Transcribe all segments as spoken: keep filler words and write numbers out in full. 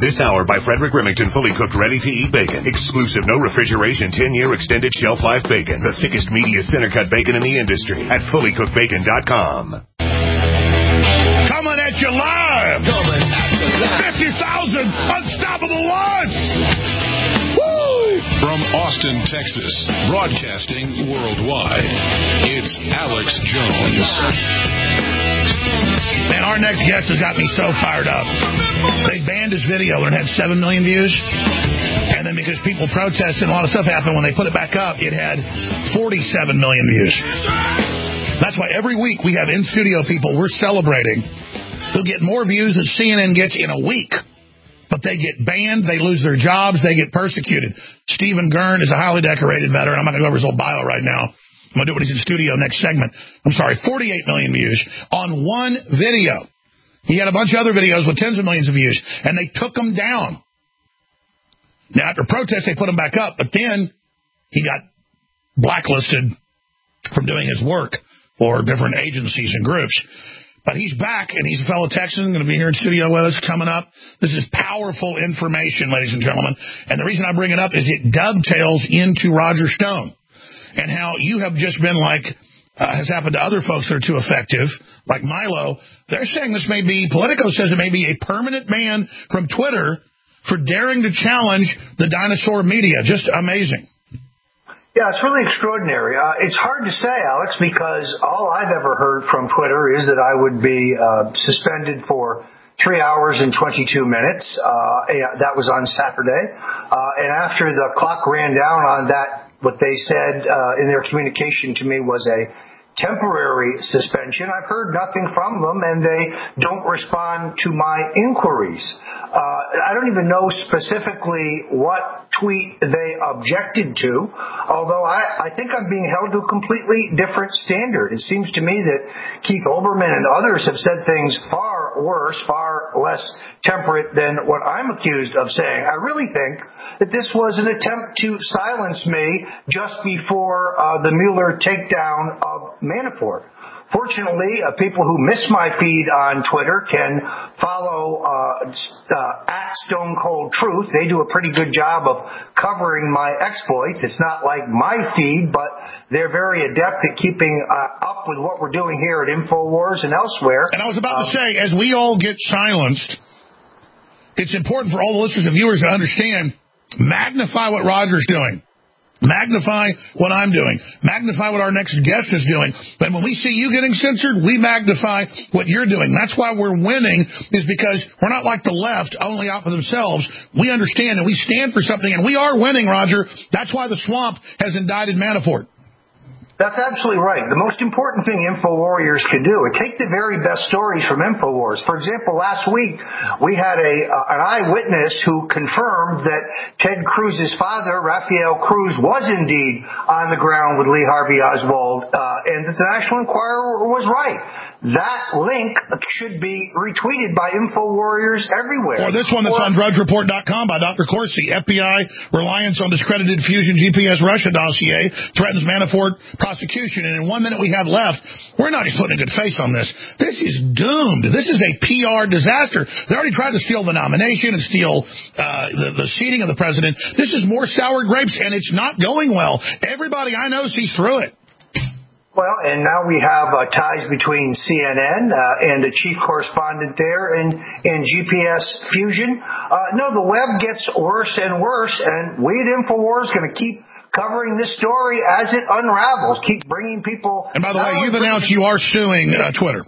This hour by Frederick Remington, fully cooked, ready-to-eat bacon. Exclusive, no refrigeration, ten-year extended shelf life bacon. The thickest, meatiest, center-cut bacon in the industry at fully cooked bacon dot com. Coming at you live. Coming at you live. fifty thousand unstoppable watts. Woo! From Austin, Texas, broadcasting worldwide, it's Alex Jones. Man, our next guest has got me so fired up. They banned his video when it had seven million views. And then because people protested and a lot of stuff happened, when they put it back up, it had forty-seven million views. That's why every week we have in-studio people we're celebrating who get more views than C N N gets in a week. But they get banned, they lose their jobs, they get persecuted. Stephen Gurn is a highly decorated veteran. I'm not going to go over his whole bio right now. I'm going to do it when he's in studio next segment. I'm sorry, forty-eight million views on one video. He had a bunch of other videos with tens of millions of views, and they took him down. Now, after protests, they put him back up, but then he got blacklisted from doing his work for different agencies and groups. But he's back, and he's a fellow Texan, going to be here in studio with us coming up. This is powerful information, ladies and gentlemen. And the reason I bring it up is it dovetails into Roger Stone and how you have just been like, uh, has happened to other folks that are too effective, like Milo. They're saying this may be, Politico says it may be a permanent ban from Twitter for daring to challenge the dinosaur media. Just amazing. Yeah, it's really extraordinary. Uh, it's hard to say, Alex, because all I've ever heard from Twitter is that I would be uh, suspended for three hours and twenty-two minutes. Uh, that was on Saturday. Uh, and after the clock ran down on that, what they said uh, in their communication to me was a temporary suspension. I've heard nothing from them, and they don't respond to my inquiries. Uh, I don't even know specifically what tweet they objected to, although I, I think I'm being held to a completely different standard. It seems to me that Keith Olbermann and others have said things far worse, far less temperate than what I'm accused of saying. I really think that this was an attempt to silence me just before uh, the Mueller takedown of Manafort. Fortunately, uh, people who miss my feed on Twitter can follow uh, uh, at Stone Cold Truth. They do a pretty good job of covering my exploits. It's not like my feed, but they're very adept at keeping uh, up with what we're doing here at InfoWars and elsewhere. And I was about um, to say, as we all get silenced, it's important for all the listeners and viewers to understand, magnify what Roger's doing. Magnify what I'm doing. Magnify what our next guest is doing. But when we see you getting censored, we magnify what you're doing. That's why we're winning, is because we're not like the left, only out for themselves. We understand and we stand for something, and we are winning, Roger. That's why the swamp has indicted Manafort. That's absolutely right. The most important thing InfoWarriors can do is take the very best stories from InfoWars. For example, last week we had a uh, an eyewitness who confirmed that Ted Cruz's father, Rafael Cruz, was indeed on the ground with Lee Harvey Oswald, uh, and that the National Enquirer was right. That link should be retweeted by InfoWarriors everywhere. Or this one that's or, on drudge report dot com by Doctor Corsi. F B I reliance on discredited Fusion G P S Russia dossier threatens Manafort prosecution. And in one minute we have left, we're not even putting a good face on this. This is doomed. This is a P R disaster. They already tried to steal the nomination and steal uh, the, the seating of the president. This is more sour grapes, and it's not going well. Everybody I know sees through it. Well, and now we have uh, ties between C N N uh, and the chief correspondent there and, and G P S Fusion. Uh, no, the web gets worse and worse, and we at InfoWars are going to keep covering this story as it unravels, keep bringing people... And by the way, you've announced you are suing uh, Twitter.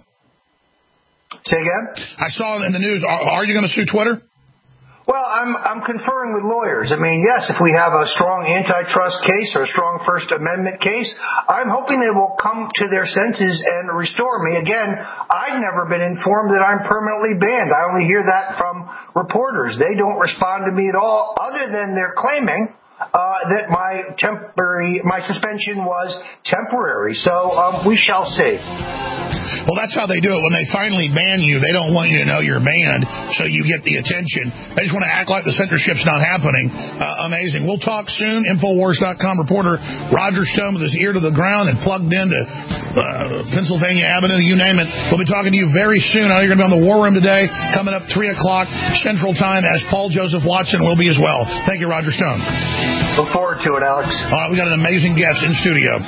Say again? I saw in the news, are, are you going to sue Twitter? Well, I'm I'm conferring with lawyers. I mean, yes, if we have a strong antitrust case or a strong First Amendment case, I'm hoping they will come to their senses and restore me. Again, I've never been informed that I'm permanently banned. I only hear that from reporters. They don't respond to me at all, other than they're claiming uh, that my temporary, my suspension was temporary. So um, we shall see. Well, that's how they do it. When they finally ban you, they don't want you to know you're banned, so you get the attention. They just want to act like the censorship's not happening. Uh, amazing. We'll talk soon. Infowars dot com reporter Roger Stone with his ear to the ground and plugged into uh, Pennsylvania Avenue, you name it. We'll be talking to you very soon. I know you're going to be on the War Room today, coming up three o'clock Central Time, as Paul Joseph Watson will be as well. Thank you, Roger Stone. Look forward to it, Alex. All right, we got an amazing guest in studio.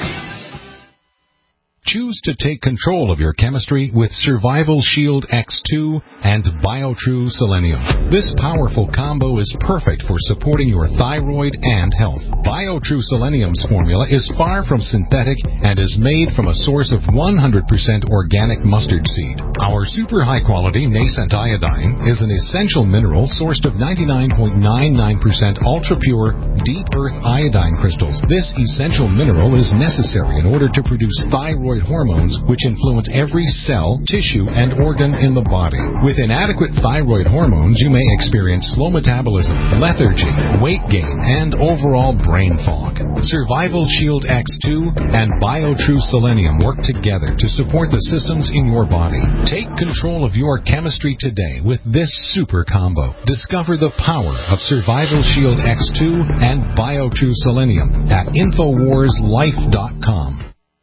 Choose to take control of your chemistry with Survival Shield X two and BioTrue Selenium. This powerful combo is perfect for supporting your thyroid and health. BioTrue Selenium's formula is far from synthetic and is made from a source of one hundred percent organic mustard seed. Our super high-quality nascent iodine is an essential mineral sourced of ninety-nine point nine nine percent ultra-pure, deep earth iodine crystals. This essential mineral is necessary in order to produce thyroid hormones, which influence every cell, tissue, and organ in the body. With inadequate thyroid hormones, you may experience slow metabolism, lethargy, weight gain, and overall brain fog. Survival Shield X two and BioTrue Selenium work together to support the systems in your body. Take control of your chemistry today with this super combo. Discover the power of Survival Shield X two and BioTrue Selenium at Infowars Life dot com.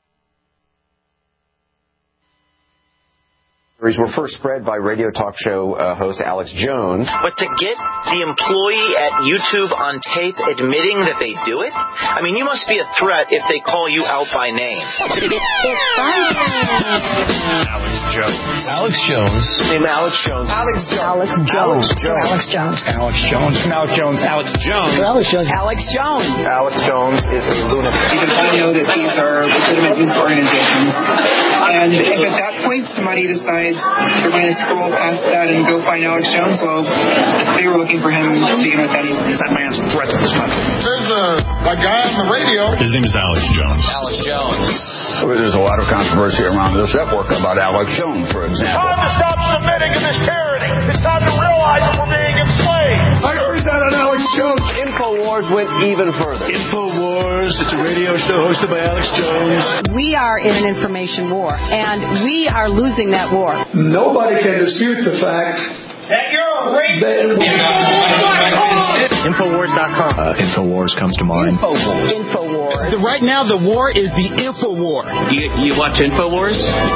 Were first spread by radio talk show uh, host Alex Jones. But to get the employee at YouTube on tape admitting that they do it? I mean, you must be a threat if they call you out by name. It's Alex Jones. Alex Jones. Name Alex Jones. Alex Jones. Alex Jones. Alex Jones. Alex Jones. Alex Jones. Alex Jones. Alex Jones. Alex Jones. Alex Jones is a lunatic. Because we know that these are legitimate news organizations. And if at that point somebody decides they're going to scroll past that and go find Alex Jones, well, they were looking for him speaking with anyone. That man's a threat to this country. There's a, a guy on the radio. His name is Alex Jones. Alex Jones. There's a lot of controversy around this network about Alex Jones, for example. It's time to stop submitting to this tyranny. It's time to realize that we're being enslaved. I heard that on Alex Jones. Infowars went even further. Infowars, it's a radio show hosted by Alex Jones. We are in an information war, and we are losing that war. Nobody can dispute the fact that you're a racist. Infowars dot com. Uh, Infowars comes to mind. Infowars. Infowars. Right now, the war is the Infowar. You, you watch Infowars?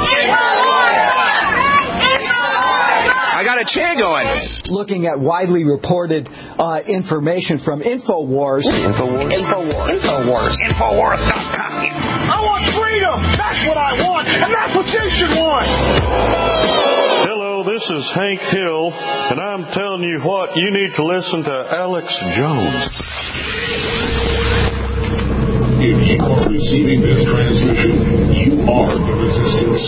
I got a chair going. Looking at widely reported uh, information from Infowars. Infowars? Infowars. Infowars. Infowars dot com. I want freedom. That's what I want, and that's what you should want. Hello, this is Hank Hill, and I'm telling you what, you need to listen to Alex Jones. If you are receiving this transmission, you are the resistance.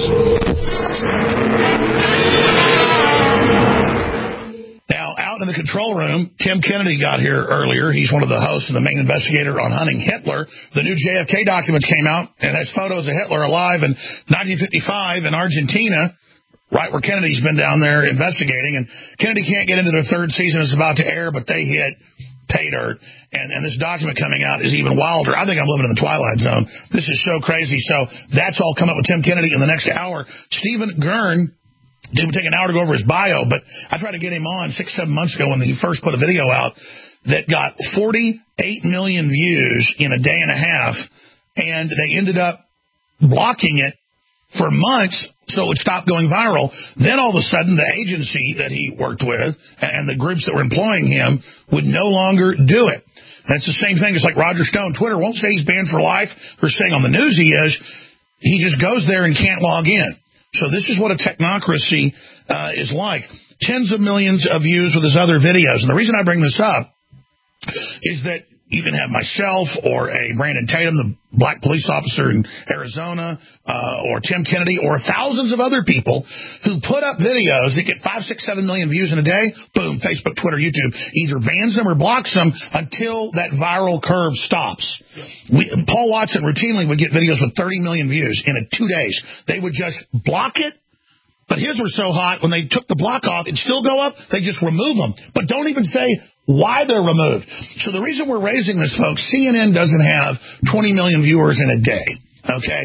Now, out in the control room, Tim Kennedy got here earlier. He's one of the hosts and the main investigator on hunting Hitler. The new J F K documents came out, and has photos of Hitler alive in nineteen fifty-five in Argentina, right where Kennedy's been down there investigating. And Kennedy can't get into their third season. It's about to air, but they hit pay dirt. And, and this document coming out is even wilder. I think I'm living in the Twilight Zone. This is so crazy. So that's all coming up with Tim Kennedy in the next hour. Stephen Gurn, it would take an hour to go over his bio, but I tried to get him on six, seven months ago when he first put a video out that got forty-eight million views in a day and a half, and they ended up blocking it for months so it would stop going viral. Then all of a sudden, the agency that he worked with and the groups that were employing him would no longer do it. That's the same thing. It's like Roger Stone. Twitter won't say he's banned for life or saying on the news he is. He just goes there and can't log in. So this is what a technocracy uh, is like. Tens of millions of views with his other videos. And the reason I bring this up is that you can have myself or a Brandon Tatum, the black police officer in Arizona, uh, or Tim Kennedy, or thousands of other people who put up videos that get five, six, seven million views in a day. Boom, Facebook, Twitter, YouTube either bans them or blocks them until that viral curve stops. We, Paul Watson routinely would get videos with thirty million views in a, two days. They would just block it, But his were so hot, when they took the block off, it'd still go up. They just remove them. But don't even say why they're removed. So the reason we're raising this, folks, C N N doesn't have twenty million viewers in a day, okay?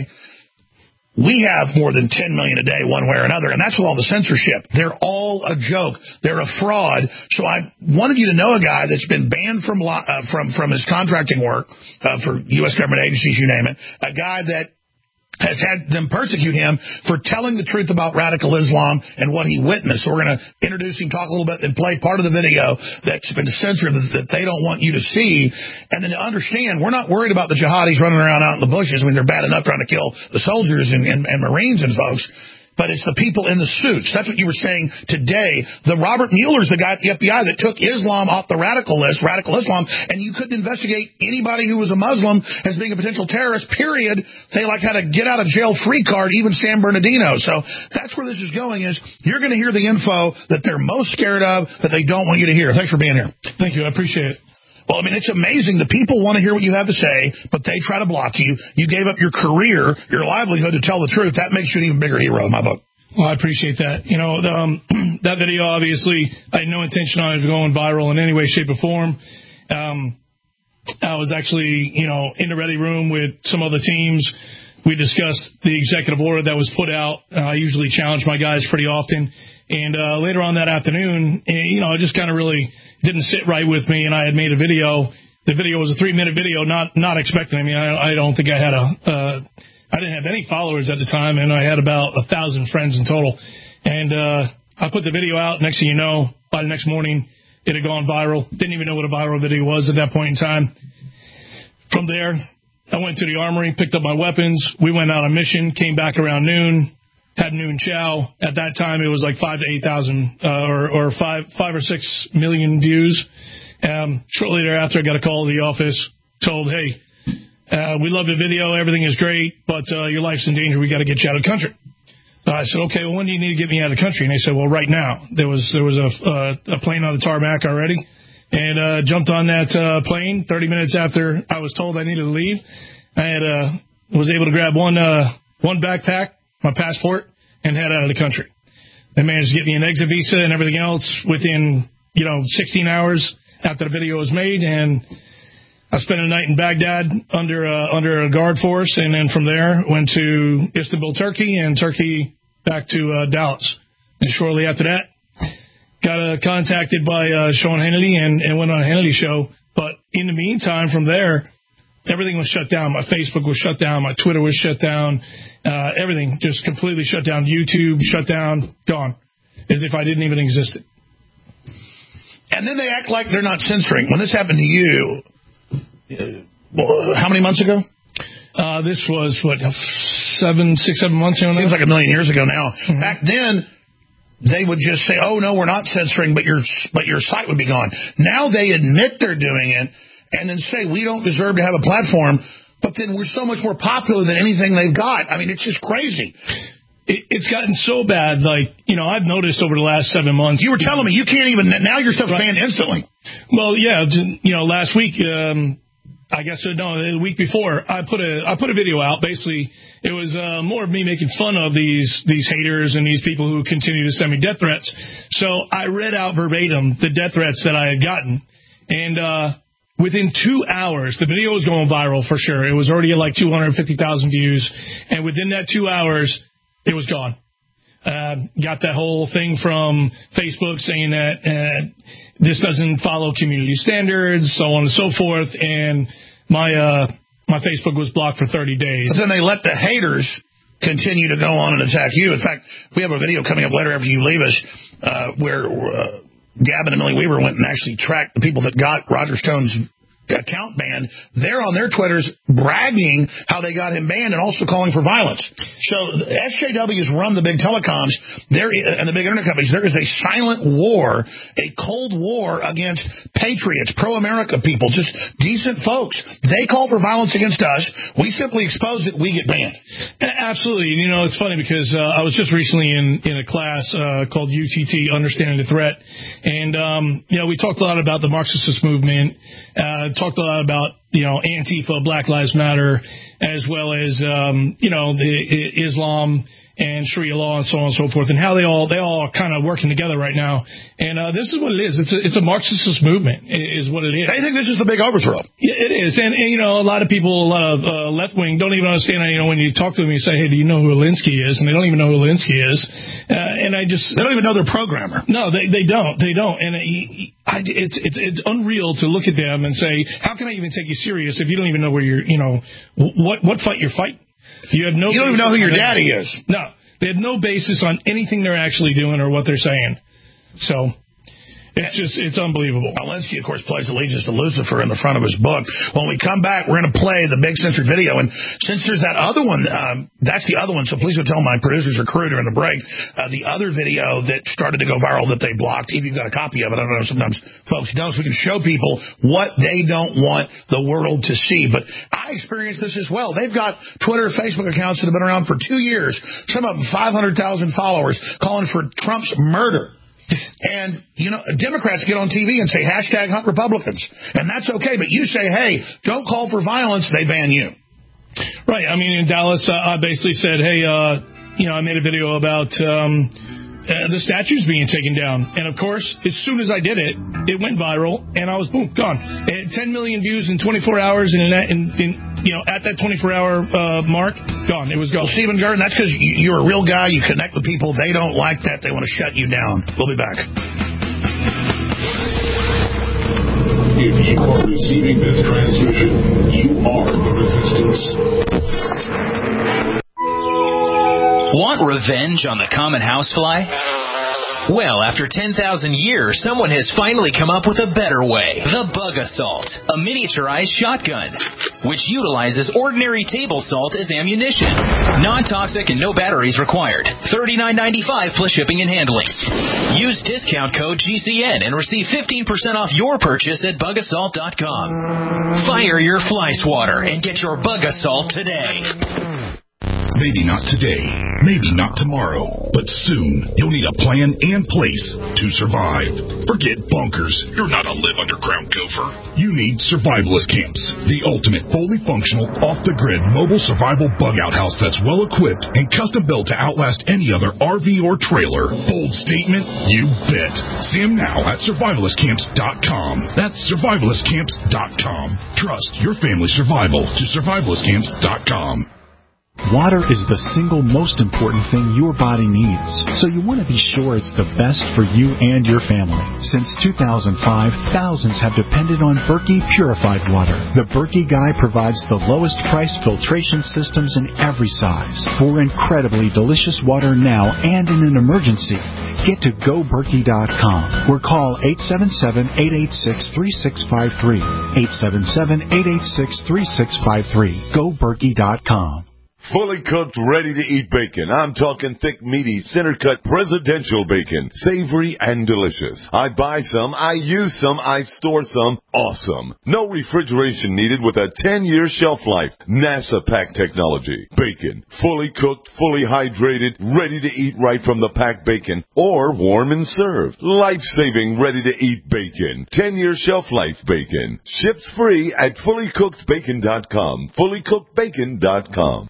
We have more than ten million a day one way or another, and that's with all the censorship. They're all a joke. They're a fraud. So I wanted you to know a guy that's been banned from uh, from from his contracting work uh, for U S government agencies, you name it, a guy that has had them persecute him for telling the truth about radical Islam and what he witnessed. So we're going to introduce him, talk a little bit, and play part of the video that's been censored that, that they don't want you to see. And then to understand, we're not worried about the jihadis running around out in the bushes. I mean, they're bad enough trying to kill the soldiers and, and, and Marines and folks. But it's the people in the suits. That's what you were saying today. The Robert Mueller's the guy at the F B I that took Islam off the radical list, radical Islam, and you couldn't investigate anybody who was a Muslim as being a potential terrorist, period. They like had a get-out-of-jail-free card, even San Bernardino. So that's where this is going, is you're going to hear the info that they're most scared of, that they don't want you to hear. Thanks for being here. Thank you. I appreciate it. Well, I mean, it's amazing. The people want to hear what you have to say, but they try to block you. You gave up your career, your livelihood to tell the truth. That makes you an even bigger hero in my book. Well, I appreciate that. You know, the, um, that video, obviously, I had no intention on it going viral in any way, shape, or form. Um, I was actually, you know, in the ready room with some other teams. We discussed the executive order that was put out. Uh, I usually challenge my guys pretty often. And uh, later on that afternoon, you know, it just kind of really didn't sit right with me, and I had made a video. The video was a three-minute video, not not expecting. I mean, I, I don't think I had a uh, – I didn't have any followers at the time, and I had about a thousand friends in total. And uh, I put the video out. Next thing you know, by the next morning, it had gone viral. Didn't even know what a viral video was at that point in time. From there, I went to the armory, picked up my weapons. We went out on mission, came back around noon. Had noon chow. At that time, it was like five to eight thousand, uh, or, or five, five or six million views. Um, shortly thereafter, I got a call to the office, told, "Hey, uh, we love the video, everything is great, but uh, your life's in danger. We got to get you out of the country." Uh, I said, "Okay, well, when do you need to get me out of the country?" And they said, "Well, right now." There was there was a uh, a plane on the tarmac already, and uh, jumped on that uh, plane. Thirty minutes after I was told I needed to leave, I had uh, was able to grab one uh, one backpack, my passport, and head out of the country. They managed to get me an exit visa and everything else within, you know, sixteen hours after the video was made, and I spent a night in Baghdad under uh, under a guard force, and then from there went to Istanbul, Turkey, and Turkey back to uh, Dallas. And shortly after that, got uh, contacted by uh, Sean Hannity and, and went on a Hannity show. But in the meantime, from there, everything was shut down. My Facebook was shut down. My Twitter was shut down. Uh, everything just completely shut down. YouTube shut down, gone, as if I didn't even exist. And then they act like they're not censoring. When this happened to you, uh, well, how many months ago? Uh, this was, what, seven, six, seven months ago now? Seems like a million years ago now. Mm-hmm. Back then, they would just say, oh, no, we're not censoring, but your but your site would be gone. Now they admit they're doing it and then say, we don't deserve to have a platform, but then we're so much more popular than anything they've got. I mean, it's just crazy. It, it's gotten so bad, like, you know, I've noticed over the last seven months. You were telling me you can't even, now your stuff's right. banned instantly. Well, yeah, you know, last week, um, I guess, no, the week before, I put a I put a video out. Basically, it was uh, more of me making fun of these these haters and these people who continue to send me death threats. So I read out verbatim the death threats that I had gotten, and uh, within two hours, the video was going viral for sure. It was already at like two hundred fifty thousand views, and within that two hours, it was gone. Uh, got that whole thing from Facebook saying that uh, this doesn't follow community standards, so on and so forth, and my uh, my Facebook was blocked for thirty days. But then they let the haters continue to go on and attack you. In fact, we have a video coming up later after you leave us uh, where uh, Gavin and Millie Weaver went and actually tracked the people that got Roger Stone's account banned. They're on their Twitters bragging how they got him banned and also calling for violence. So S J Ws run the big telecoms there and the big internet companies. There is a silent war, a cold war against patriots, pro-America people, just decent folks. They call for violence against us. We simply expose it. We get banned. Absolutely. You know, it's funny because uh, I was just recently in, in a class uh, called U T T, Understanding the Threat. And, um, you know, we talked a lot about the Marxist movement, uh, talked a lot about, you know, Antifa, Black Lives Matter, as well as, um, you know, the, Islam and Sharia law and so on and so forth, and how they all they all are kind of working together right now. And uh, this is what it is. It's a, it's a Marxist movement, is what it is. They think this is the big overthrow. Yeah, it is. And, and you know, a lot of people, a lot of uh, left wing don't even understand. You know, when you talk to them, you say, "Hey, do you know who Alinsky is?" And they don't even know who Alinsky is. Uh, and I just they don't even know their programmer. No, they they don't. They don't. And he, I, it's it's it's unreal to look at them and say, "How can I even take you serious if you don't even know where you're? You know, what what fight you're fighting?" You have no. You don't even know who your daddy is. No, they have no basis on anything they're actually doing or what they're saying. So it's just it's unbelievable. Alinsky, of course, plays allegiance to Lucifer in the front of his book. When we come back, we're going to play the big censored video. And since there's that other one, um, that's the other one. So please go tell my producers or crew during the break. Uh, the other video that started to go viral that they blocked. If you've got a copy of it, I don't know. Sometimes folks don't. So we can show people what they don't want the world to see. But I experienced this as well. They've got Twitter, Facebook accounts that have been around for two years. Some of them five hundred thousand followers calling for Trump's murder. And, you know, Democrats get on T V and say, hashtag hunt Republicans. And that's okay. But you say, hey, don't call for violence, they ban you. Right. I mean, in Dallas, uh, I basically said, hey, uh, you know, I made a video about um, uh, the statues being taken down. And, of course, as soon as I did it, it went viral, and I was, boom, gone. It had ten million views in twenty-four hours, and, in, in, in, you know, at that twenty-four hour uh, mark, gone. It was gone. Well, Stephen Gurdon, that's because you're a real guy. You connect with people. They don't like that. They want to shut you down. We'll be back. If you are receiving this transmission, you are the resistance. Want revenge on the common housefly? Well, after ten thousand years, someone has finally come up with a better way. The Bug Assault, a miniaturized shotgun, which utilizes ordinary table salt as ammunition. Non-toxic and no batteries required. thirty-nine ninety-five plus shipping and handling. Use discount code G C N and receive fifteen percent off your purchase at bug assault dot com. Fire your fly swatter and get your Bug Assault today. Maybe not today, maybe not tomorrow, but soon you'll need a plan and place to survive. Forget bunkers. You're not a live underground gopher. You need Survivalist Camps, the ultimate fully functional, off-the-grid mobile survival bug-out house that's well-equipped and custom-built to outlast any other R V or trailer. Bold statement? You bet. See them now at survivalist camps dot com. That's survivalist camps dot com. Trust your family's survival to survivalist camps dot com. Water is the single most important thing your body needs, so you want to be sure it's the best for you and your family. Since two thousand five, thousands have depended on Berkey purified water. The Berkey Guy provides the lowest priced filtration systems in every size. For incredibly delicious water now and in an emergency, get to go berkey dot com or call eight seven seven, eight eight six, three six five three. eight seven seven, eight eight six, three six five three. go berkey dot com. Fully cooked, ready-to-eat bacon. I'm talking thick, meaty, center-cut presidential bacon. Savory and delicious. I buy some, I use some, I store some. Awesome. No refrigeration needed with a ten-year shelf life. NASA pack technology. Bacon. Fully cooked, fully hydrated, ready to eat right from the packed bacon. Or warm and served. Life-saving, ready-to-eat bacon. ten-year shelf life bacon. Ships free at fully cooked bacon dot com. fully cooked bacon dot com.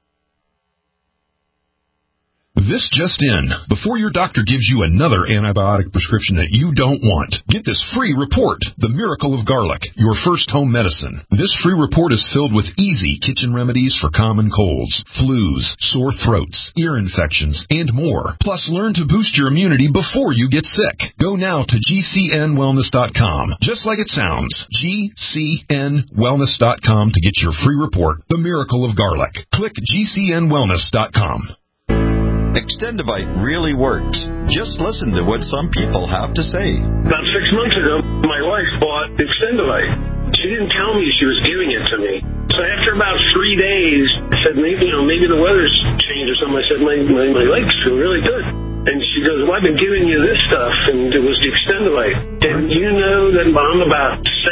This just in. Before your doctor gives you another antibiotic prescription that you don't want, get this free report, The Miracle of Garlic, your first home medicine. This free report is filled with easy kitchen remedies for common colds, flus, sore throats, ear infections, and more. Plus, learn to boost your immunity before you get sick. Go now to G C N wellness dot com. Just like it sounds, G C N wellness dot com to get your free report, The Miracle of Garlic. Click G C N wellness dot com. Extendivite really works. Just listen to what some people have to say. About six months ago, my wife bought Extendivite. She didn't tell me she was giving it to me. So after about three days, I said, maybe, you know, maybe the weather's changed or something. I said, my, my, my legs feel really good. And she goes, well, I've been giving you this stuff, and it was the Extendivite. And you know that I'm about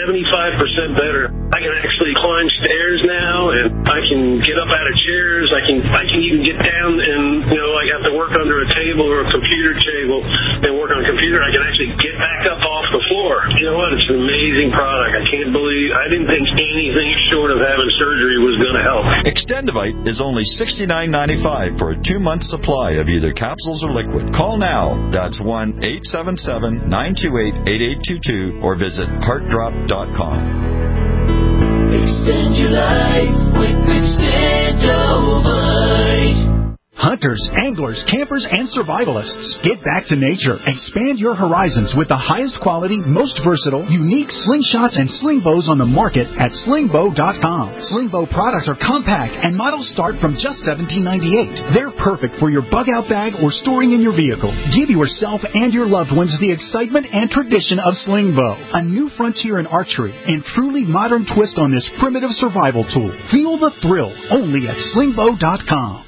seventy-five percent better. I can actually climb stairs now, and I can get up out of chairs. I can I can even get down and, you know, I have to work under a table or a computer table and work on a computer. I can actually get back up off the floor. You know what? It's an amazing product. I can't believe, I didn't think anything short of having surgery was going to help. Extendivite is only sixty-nine ninety-five for a two-month supply of either capsules or liquid. Call now. That's one eight seven seven, nine two eight, eight eight two two or visit heart drop dot com. Extend your life with Extendivite. Hunters, anglers, campers, and survivalists, get back to nature. Expand your horizons with the highest quality, most versatile, unique slingshots and sling bows on the market at sling bow dot com. Sling bow products are compact and models start from just seventeen ninety-eight. They're perfect for your bug out bag or storing in your vehicle. Give yourself and your loved ones the excitement and tradition of sling bow, a new frontier in archery and truly modern twist on this primitive survival tool. Feel the thrill only at sling bow dot com.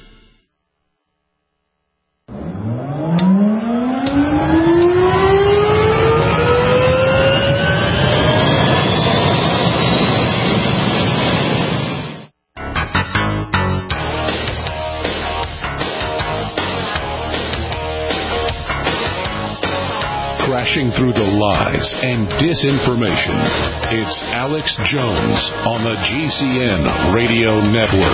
Crashing through the lies and disinformation. It's Alex Jones on the G C N Radio Network.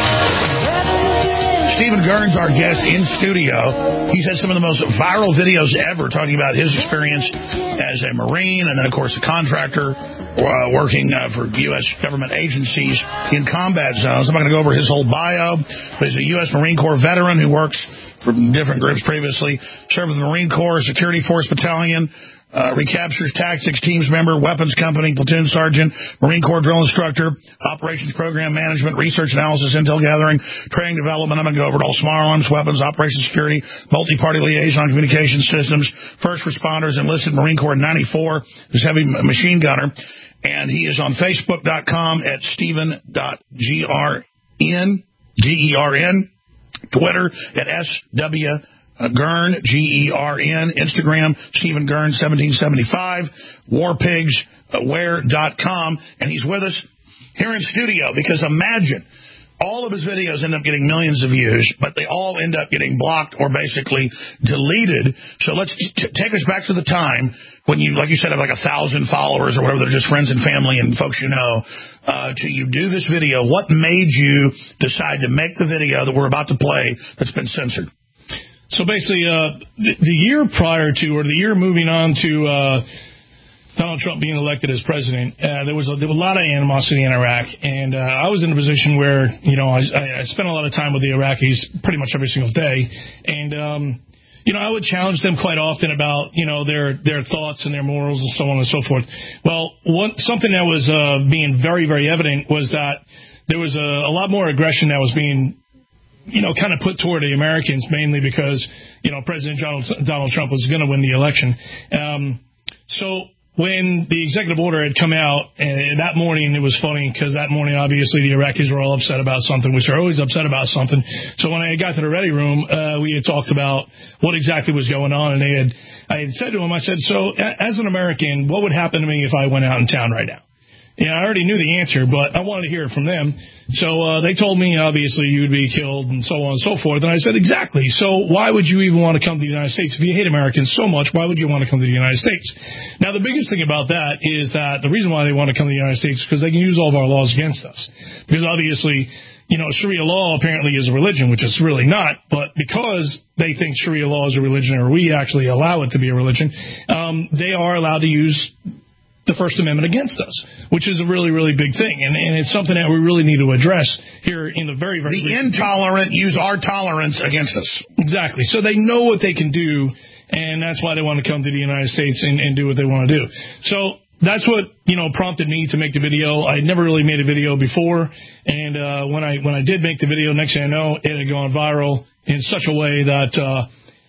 Stephen Gern's our guest in studio. He's had some of the most viral videos ever talking about his experience as a Marine and then, of course, a contractor uh, working uh, for U S government agencies in combat zones. I'm not going to go over his whole bio, but he's a U S Marine Corps veteran who works for different groups previously, served with the Marine Corps Security Force Battalion, uh, recaptures tactics teams member, weapons company, platoon sergeant, Marine Corps drill instructor, operations program management, research analysis, intel gathering, training development. I'm going to go over it all. Small arms, weapons, operations security, multi-party liaison communication systems, first responders, enlisted Marine Corps in ninety-four, who's heavy machine gunner. And he is on Facebook dot com at Stephen dot G R N, G E R N. Twitter at S W Gern, G E R N. Instagram, Stephen Gern seventeen seventy-five. Warpigs wear dot com. And he's with us here in studio because imagine all of his videos end up getting millions of views, but they all end up getting blocked or basically deleted. So let's t- take us back to the time when you, like you said, have like a thousand followers or whatever, they're just friends and family and folks you know, uh, to you do this video. What made you decide to make the video that we're about to play that's been censored? So basically, uh, the, the year prior to, or the year moving on to uh, Donald Trump being elected as president, uh, there was a, there was a lot of animosity in Iraq, and uh, I was in a position where, you know, I, I spent a lot of time with the Iraqis pretty much every single day, and um, you know, I would challenge them quite often about, you know, their their thoughts and their morals and so on and so forth. Well, one, something that was uh, being very, very evident was that there was a, a lot more aggression that was being, you know, kind of put toward the Americans, mainly because, you know, President Donald, Donald Trump was going to win the election. Um, so when the executive order had come out, and that morning, it was funny because that morning, obviously, the Iraqis were all upset about something, which are always upset about something. So when I got to the ready room, uh, we had talked about what exactly was going on, and they had, I had said to them, I said, so as an American, what would happen to me if I went out in town right now? Yeah, I already knew the answer, but I wanted to hear it from them. So uh, they told me, obviously, you would be killed and so on and so forth. And I said, exactly. So why would you even want to come to the United States? If you hate Americans so much, why would you want to come to the United States? Now, the biggest thing about that is that the reason why they want to come to the United States is because they can use all of our laws against us. Because obviously, you know, Sharia law apparently is a religion, which is really not. But because they think Sharia law is a religion, or we actually allow it to be a religion, um, they are allowed to use the First Amendment against us, which is a really, really big thing. And, and it's something that we really need to address here in the very, very... The intolerant use our tolerance against us. Exactly. So they know what they can do, and that's why they want to come to the United States and, and do what they want to do. So that's what, you know, prompted me to make the video. I had never really made a video before, and uh, when I when I did make the video, next thing I know, it had gone viral in such a way that... Uh,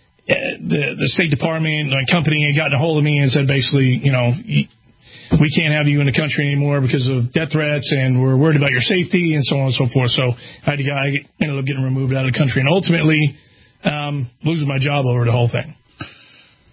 the, the State Department, the company had gotten a hold of me and said basically, you know... we can't have you in the country anymore because of death threats, and we're worried about your safety, and so on and so forth. So I had to, I ended up getting removed out of the country, and ultimately um, losing my job over the whole thing.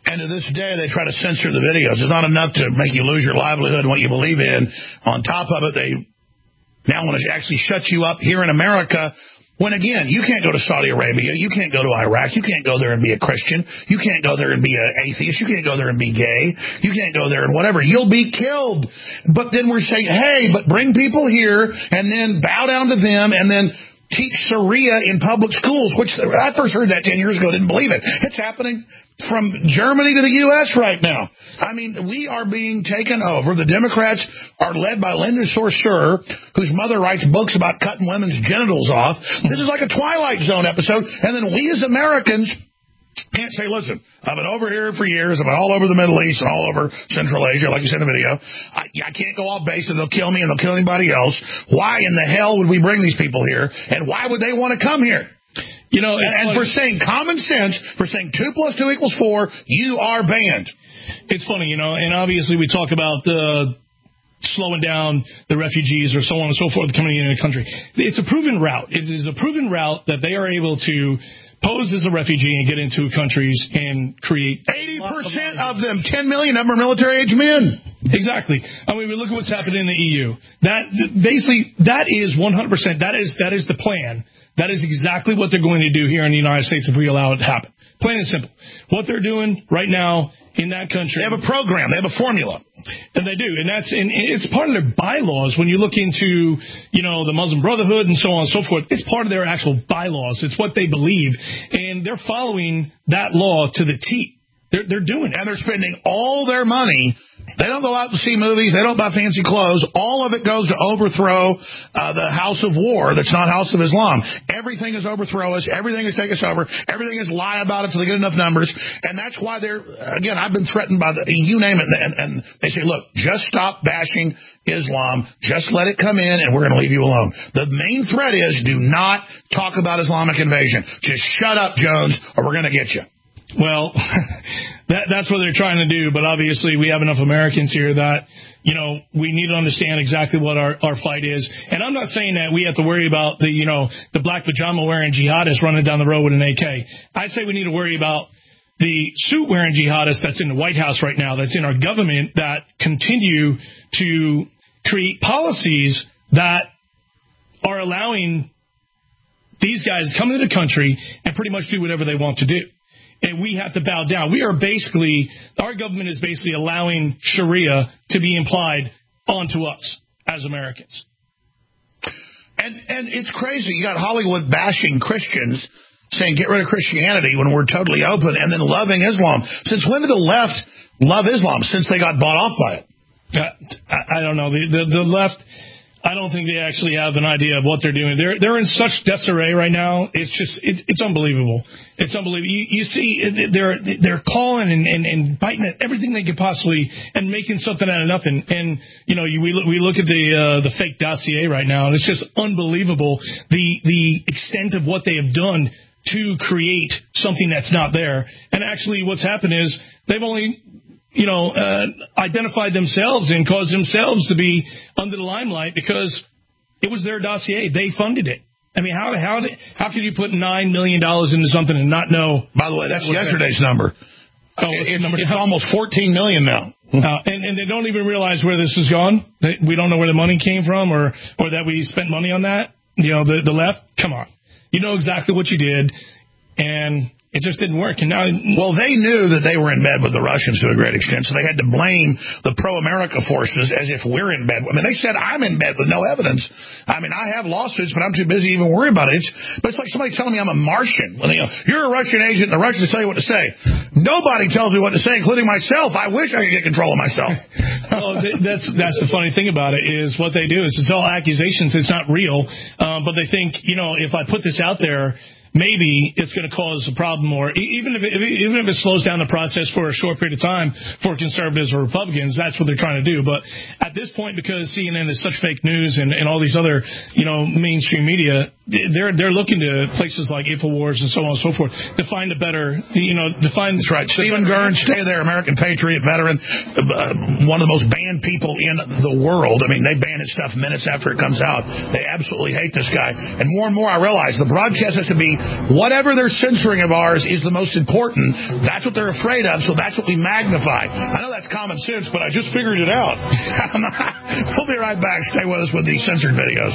And to this day, they try to censor the videos. It's not enough to make you lose your livelihood and what you believe in. On top of it, they now want to actually shut you up here in America. When, again, you can't go to Saudi Arabia. You can't go to Iraq. You can't go there and be a Christian. You can't go there and be an atheist. You can't go there and be gay. You can't go there and whatever. You'll be killed. But then we're saying, hey, but bring people here and then bow down to them and then teach Sharia in public schools, which I first heard that ten years ago, didn't believe it. It's happening from Germany to the U S right now. I mean, we are being taken over. The Democrats are led by Linda Sarsour, whose mother writes books about cutting women's genitals off. This is like a Twilight Zone episode. And then we as Americans can't say, listen, I've been over here for years. I've been all over the Middle East and all over Central Asia, like you said in the video. I, I can't go off base and they'll kill me and they'll kill anybody else. Why in the hell would we bring these people here? And why would they want to come here? You know, and, and for saying common sense, for saying two plus two equals four, you are banned. It's funny, you know, and obviously we talk about uh, slowing down the refugees or so on and so forth coming into the country. It's a proven route. It is a proven route that they are able to pose as a refugee and get into countries and create eighty percent of them, ten million of them are military-age men. Exactly. I mean, we look at what's happening in the E U. That basically, that is one hundred percent. That is that is the plan. That is exactly what they're going to do here in the United States if we allow it to happen. Plain and simple. What they're doing right now in that country. They have a program. They have a formula. And they do. And that's and it's part of their bylaws. When you look into, you know, the Muslim Brotherhood and so on and so forth, it's part of their actual bylaws. It's what they believe. And they're following that law to the T. They're, they're doing it. And they're spending all their money. They don't go out and see movies. They don't buy fancy clothes. All of it goes to overthrow uh, the House of War that's not House of Islam. Everything is overthrow us. Everything is take us over. Everything is lie about it till they get enough numbers. And that's why they're, again, I've been threatened by the, you name it. And, and they say, look, just stop bashing Islam. Just let it come in and we're going to leave you alone. The main threat is do not talk about Islamic invasion. Just shut up, Jones, or we're going to get you. Well, that, that's what they're trying to do. But obviously we have enough Americans here that, you know, we need to understand exactly what our, our fight is. And I'm not saying that we have to worry about the, you know, the black pajama wearing jihadist running down the road with an A K. I say we need to worry about the suit wearing jihadist that's in the White House right now, that's in our government, that continue to create policies that are allowing these guys to come into the country and pretty much do whatever they want to do. And we have to bow down. We are basically, our government is basically allowing Sharia to be implied onto us as Americans. And and it's crazy. You got Hollywood bashing Christians, saying get rid of Christianity when we're totally open, and then loving Islam. Since when did the left love Islam? Since they got bought off by it? Uh, I, I don't know. The, the, the left, I don't think they actually have an idea of what they're doing. They're they're in such disarray right now. It's just it's, it's unbelievable. It's unbelievable. You, you see, they're they're calling and, and, and biting at everything they could possibly and making something out of nothing. And you know, you, we look, we look at the uh, the fake dossier right now, and it's just unbelievable the the extent of what they have done to create something that's not there. And actually, what's happened is they've only you know, uh, identified themselves and caused themselves to be under the limelight because it was their dossier. They funded it. I mean, how how did, how could you put nine million dollars into something and not know? By the way, that's yesterday's that? number. Oh, it's, number it's almost fourteen million dollars now. Uh, and, and they don't even realize where this has gone. They, we don't know where the money came from or, or that we spent money on that. You know, the, the left, come on. You know exactly what you did, and it just didn't work. And now, well, they knew that they were in bed with the Russians to a great extent, so they had to blame the pro-America forces as if we're in bed. I mean, they said I'm in bed with no evidence. I mean, I have lawsuits, but I'm too busy to even worry about it. It's, but it's like somebody telling me I'm a Martian. Well, you know, you're a Russian agent, and the Russians tell you what to say. Nobody tells me what to say, including myself. I wish I could get control of myself. Well, that's that's the funny thing about it is what they do is it's all accusations. It's not real, uh, but they think, you know, if I put this out there, maybe it's going to cause a problem, or even if it, even if it slows down the process for a short period of time for conservatives or Republicans, that's what they're trying to do. But at this point, because C N N is such fake news and, and all these other, you know, mainstream media they're they're looking to places like InfoWars and so on and so forth to find a better, you know, to find. That's right. Stephen Gurn, stay there, American patriot, veteran, uh, one of the most banned people in the world. I mean, they ban his stuff minutes after it comes out. They absolutely hate this guy. And more and more I realize the broadcast has to be whatever they're censoring of ours is the most important. That's what they're afraid of, so that's what we magnify. I know that's common sense, but I just figured it out. We'll be right back. Stay with us with these censored videos.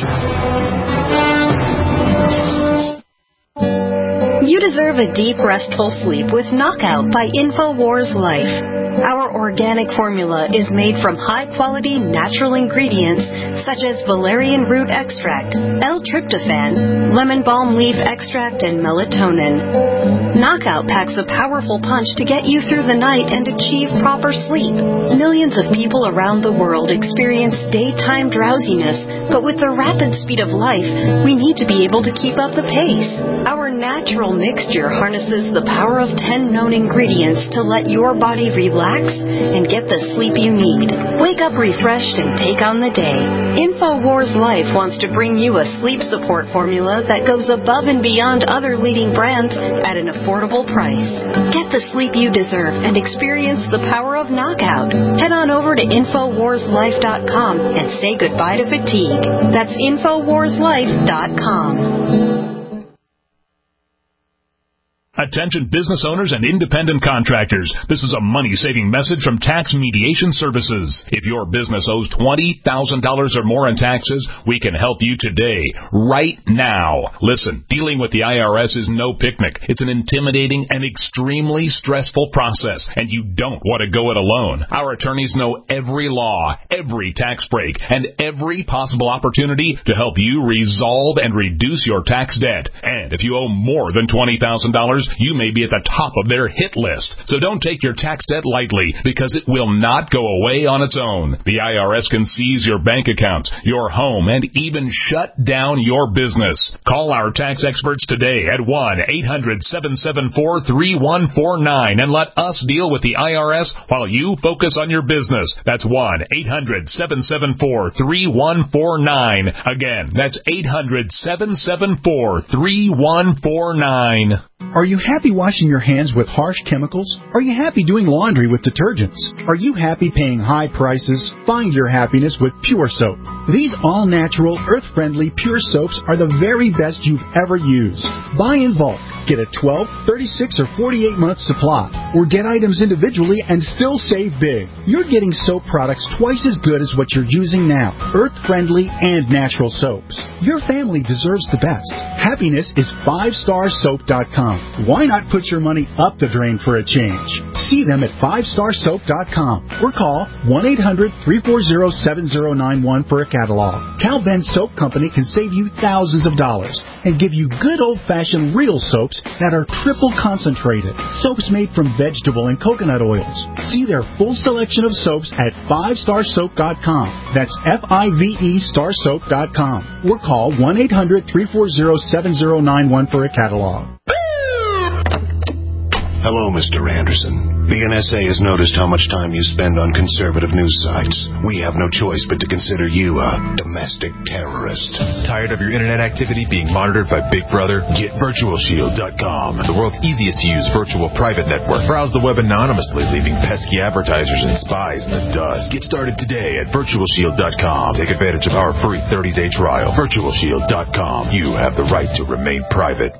You deserve a deep, restful sleep with Knockout by InfoWars Life. Our organic formula is made from high-quality natural ingredients such as valerian root extract, L-tryptophan, lemon balm leaf extract, and melatonin. Knockout packs a powerful punch to get you through the night and achieve proper sleep. Millions of people around the world experience daytime drowsiness, but with the rapid speed of life, we need to be able to keep up the pace. Our natural mixture harnesses the power of ten known ingredients to let your body relax and get the sleep you need. Wake up refreshed and take on the day. InfoWars Life wants to bring you a sleep support formula that goes above and beyond other leading brands at an affordable price. Get the sleep you deserve and experience the power of Knockout. Head on over to Infowars Life dot com and say goodbye to fatigue. That's Infowars Life dot com. Attention business owners and independent contractors. This is a money-saving message from Tax Mediation Services. If your business owes twenty thousand dollars or more in taxes, we can help you today, right now. Listen, dealing with the I R S is no picnic. It's an intimidating and extremely stressful process, and you don't want to go it alone. Our attorneys know every law, every tax break, and every possible opportunity to help you resolve and reduce your tax debt. And if you owe more than twenty thousand dollars, you may be at the top of their hit list. So don't take your tax debt lightly, because it will not go away on its own. The I R S can seize your bank accounts, your home, and even shut down your business. Call our tax experts today at one eight hundred seven seven four three one four nine and let us deal with the I R S while you focus on your business. That's one eight hundred seven seven four three one four nine. Again, that's eight hundred seven seven four three one four nine. Are you happy washing your hands with harsh chemicals? Are you happy doing laundry with detergents? Are you happy paying high prices? Find your happiness with Pure Soap. These all-natural, earth-friendly Pure Soaps are the very best you've ever used. Buy in bulk. Get a twelve, thirty-six, or forty-eight month supply. Or get items individually and still save big. You're getting soap products twice as good as what you're using now. Earth-friendly and natural soaps. Your family deserves the best. Happiness is five star soap dot com. Why not put your money up the drain for a change? See them at five star soap dot com or call one eight hundred three four zero seven zero nine one for a catalog. Cal Ben Soap Company can save you thousands of dollars and give you good old-fashioned real soaps that are triple concentrated. Soaps made from vegetable and coconut oils. See their full selection of soaps at five star soap dot com. That's F I V E star soap dot com. Or call one eight hundred three four zero seven zero nine one for a catalog. Hello, Mister Anderson. The N S A has noticed how much time you spend on conservative news sites. We have no choice but to consider you a domestic terrorist. Tired of your internet activity being monitored by Big Brother? Get Virtual Shield dot com, the world's easiest to use virtual private network. Browse the web anonymously, leaving pesky advertisers and spies in the dust. Get started today at Virtual Shield dot com. Take advantage of our free thirty day trial. Virtual Shield dot com. You have the right to remain private.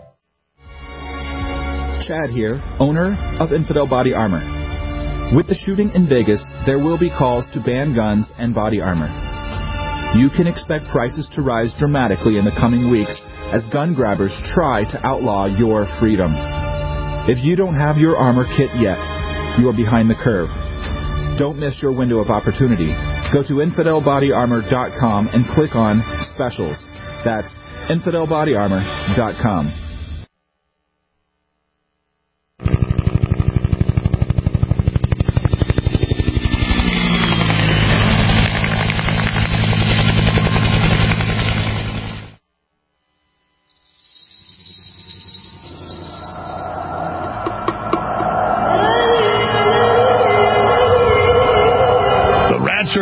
Chad here, owner of Infidel Body Armor. With the shooting in Vegas, there will be calls to ban guns and body armor. You can expect prices to rise dramatically in the coming weeks as gun grabbers try to outlaw your freedom. If you don't have your armor kit yet, you are behind the curve. Don't miss your window of opportunity. Go to Infidel Body Armor dot com and click on Specials. That's Infidel Body Armor dot com.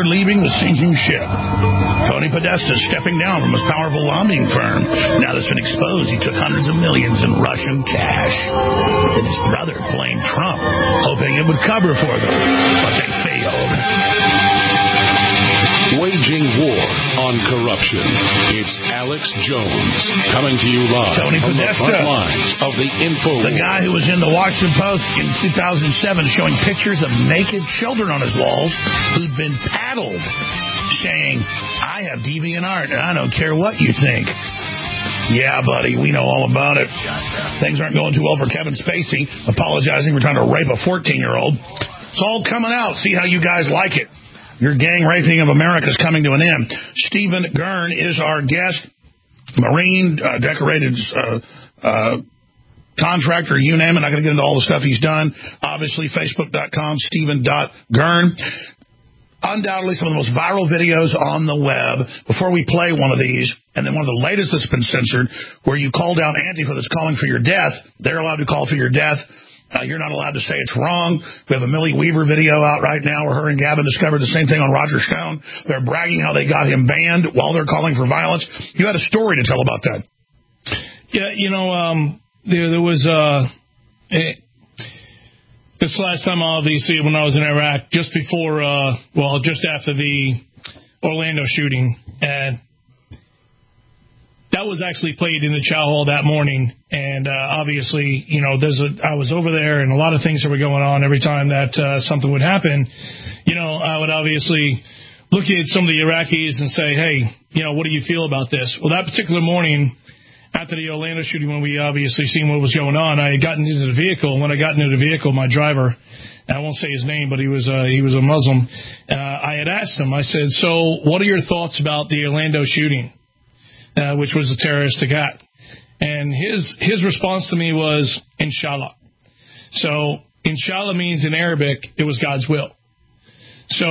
leaving the sinking ship. Tony Podesta stepping down from his powerful lobbying firm. Now that's been exposed, he took hundreds of millions in Russian cash. And his brother blamed Trump, hoping it would cover for them. But they failed. Waging war on corruption. It's Alex Jones coming to you live Tony from Podesta, the front lines of the info. The guy who was in the Washington Post in two thousand seven showing pictures of naked children on his walls who'd been paddled, saying, I have DeviantArt and I don't care what you think. Yeah, buddy, we know all about it. Things aren't going too well for Kevin Spacey, apologizing for trying to rape a fourteen-year-old. It's all coming out. See how you guys like it. Your gang raping of America is coming to an end. Stephen Gurn is our guest. Marine, uh, decorated uh, uh, contractor, you name it. I'm not going to get into all the stuff he's done. Obviously, Facebook.com, Stephen.Gurn. Undoubtedly some of the most viral videos on the web. Before we play one of these, and then one of the latest that's been censored, where you call down Antifa that's calling for your death. They're allowed to call for your death. Uh, you're not allowed to say it's wrong. We have a Millie Weaver video out right now where her and Gavin discovered the same thing on Roger Stone. They're bragging how they got him banned while they're calling for violence. You had a story to tell about that. Yeah, you know, um, there, there was uh, a, this last time, obviously, when I was in Iraq, just before, uh, well, just after the Orlando shooting, and that was actually played in the Chow Hall that morning, and uh, obviously, you know, there's a, I was over there, and a lot of things that were going on every time that uh, something would happen. You know, I would obviously look at some of the Iraqis and say, hey, you know, what do you feel about this? Well, that particular morning, after the Orlando shooting, when we obviously seen what was going on, I had gotten into the vehicle. And when I got into the vehicle, my driver, and I won't say his name, but he was uh, he was a Muslim, uh, I had asked him, I said, so what are your thoughts about the Orlando shooting? Uh, which was a terrorist attack. And his his response to me was, Inshallah. So, Inshallah means in Arabic, it was God's will. So,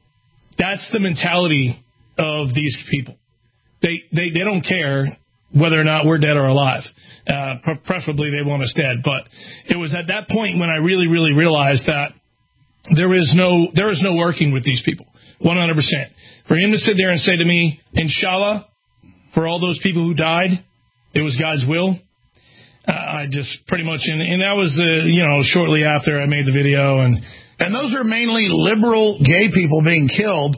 that's the mentality of these people. They they, they don't care whether or not we're dead or alive. Uh, preferably, they want us dead. But it was at that point when I really, really realized that there is no there is no working with these people, one hundred percent. For him to sit there and say to me, Inshallah, for all those people who died, it was God's will. Uh, I just pretty much, and, and that was, uh, you know, shortly after I made the video. And and those are mainly liberal gay people being killed.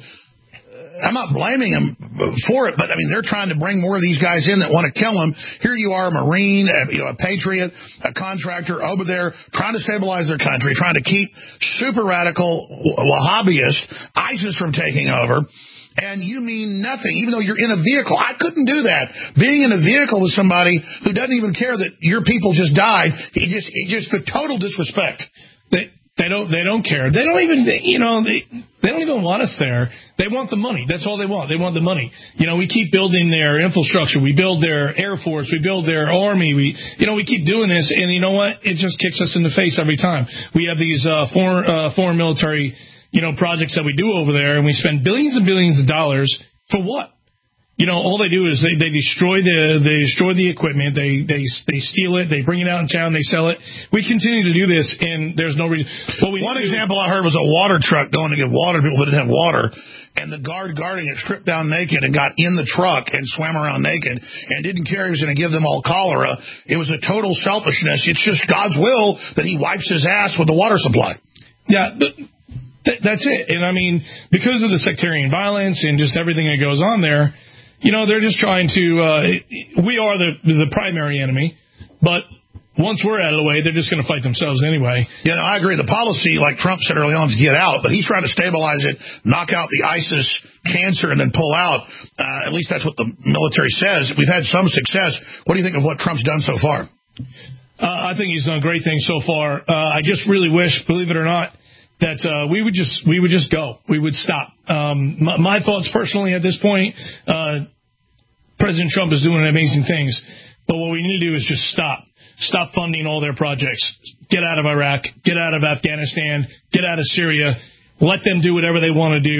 I'm not blaming them for it, but, I mean, they're trying to bring more of these guys in that want to kill them. Here you are, a Marine, a, you know, a patriot, a contractor over there trying to stabilize their country, trying to keep super radical Wahhabists, ISIS from taking over. And you mean nothing, even though you're in a vehicle. I couldn't do that. Being in a vehicle with somebody who doesn't even care that your people just died, he just, he just the total disrespect. They, they don't, they don't care. They don't even, you know, they, they don't even want us there. They want the money. That's all they want. They want the money. You know, we keep building their infrastructure. We build their Air Force. We build their Army. We, you know, we keep doing this, and you know what? It just kicks us in the face every time. We have these uh, foreign, uh, foreign military, you know, projects that we do over there, and we spend billions and billions of dollars for what? You know, all they do is they, they destroy the they destroy the equipment, they they they steal it, they bring it out in town, they sell it. We continue to do this, and there's no reason. What we One example I heard was a water truck going to give water to people that didn't have water, and the guard guarding it stripped down naked and got in the truck and swam around naked and didn't care he was going to give them all cholera. It was a total selfishness. It's just God's will that he wipes his ass with the water supply. Yeah, but that's it. And I mean, because of the sectarian violence and just everything that goes on there, you know, they're just trying to, uh, we are the the primary enemy, but once we're out of the way, they're just going to fight themselves anyway. Yeah, no, I agree. The policy, like Trump said early on, is get out, but he's trying to stabilize it, knock out the ISIS cancer, and then pull out. Uh, at least that's what the military says. We've had some success. What do you think of what Trump's done so far? Uh, I think he's done great things so far. Uh, I just really wish, believe it or not, that uh, we would just we would just go. We would stop. Um, my, my thoughts personally at this point, uh, President Trump is doing amazing things, but what we need to do is just stop. Stop funding all their projects. Get out of Iraq. Get out of Afghanistan. Get out of Syria. Let them do whatever they want to do.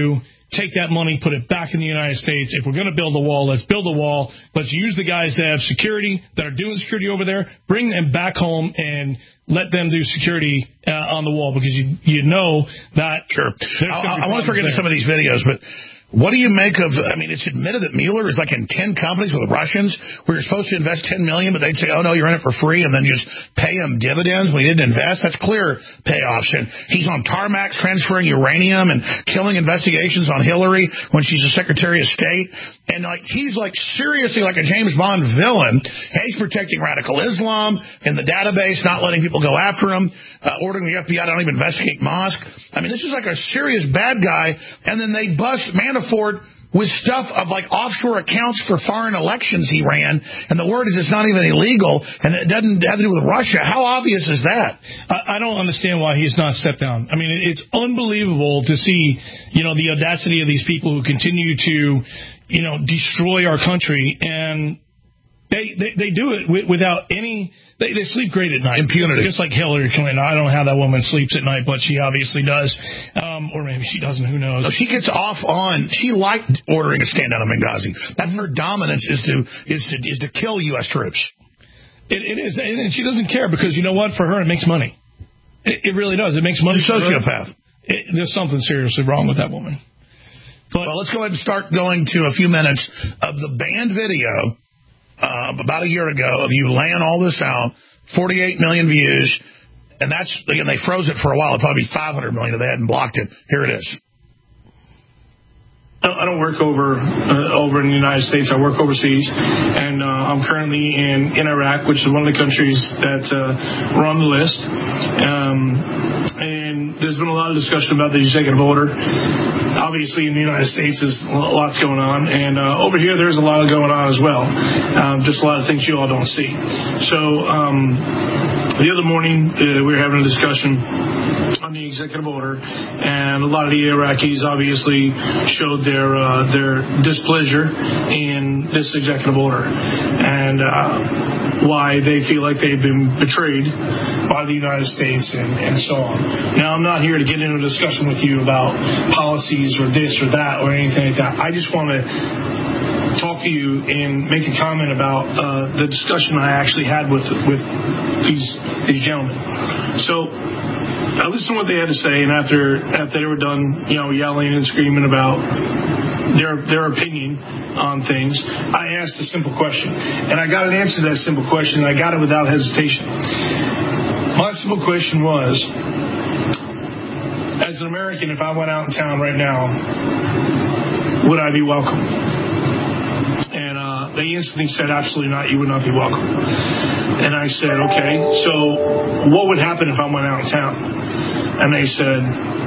take that money, put it back in the United States. If we're going to build a wall, let's build a wall. Let's use the guys that have security, that are doing security over there, bring them back home and let them do security uh, on the wall, because you you know that. Sure. I, I want to forget some of these videos, but what do you make of, I mean, it's admitted that Mueller is like in ten companies with the Russians where you're supposed to invest ten million dollars, but they'd say, oh, no, you're in it for free, and then just pay him dividends when he didn't invest. That's clear payoffs. And he's on tarmacs transferring uranium and killing investigations on Hillary when she's a Secretary of State. And like he's like seriously like a James Bond villain. He's protecting radical Islam in the database, not letting people go after him, uh, ordering the F B I to not even investigate Mosk. I mean, this is like a serious bad guy. And then they bust Manafort with stuff of like offshore accounts for foreign elections he ran, and the word is it's not even illegal, and it doesn't have to do with Russia. How obvious is that? I, I don't understand why he's not stepped down. I mean, it's unbelievable to see, you know, the audacity of these people who continue to, you know, destroy our country, and they they, they do it with, without any. They, they sleep great at night. Impunity. Just like Hillary Clinton. I don't know how that woman sleeps at night, but she obviously does. Um, or maybe she doesn't. Who knows? No, she gets off on, she liked ordering a stand down in Benghazi. That's her dominance, is to is to is to kill U S troops. It, it is. And she doesn't care because, you know what? For her, it makes money. It, it really does. It makes money. She's a sociopath. It, there's something seriously wrong with that woman. But, well, let's go ahead and start going to a few minutes of the banned video Uh, about a year ago of you laying all this out, forty-eight million views, and that's, again, they froze it for a while. It'd probably be five hundred million if they hadn't blocked it. Here it is. I don't work over uh, over in the United States. I work overseas, and uh, I'm currently in, in Iraq, which is one of the countries that uh, were on the list. Um, and there's been a lot of discussion about the executive order. Obviously, in the United States, there's lots going on, and uh, over here, there's a lot going on as well. Um, just a lot of things you all don't see. So um, the other morning, uh, we were having a discussion on the executive order, and a lot of the Iraqis obviously showed their uh, their displeasure in this executive order, and uh, why they feel like they've been betrayed by the United States, and, and so on. Now, I'm not here to get into a discussion with you about policies or this or that or anything like that. I just want to talk to you and make a comment about uh, the discussion I actually had with with these these gentlemen. So I listened to what they had to say, and after after they were done, you know, yelling and screaming about their their opinion on things, I asked a simple question, and I got an answer to that simple question, and I got it without hesitation. My simple question was, as an American, if I went out in town right now, would I be welcome? And uh, they instantly said, absolutely not, you would not be welcome. And I said, okay, so what would happen if I went out in town? And they said,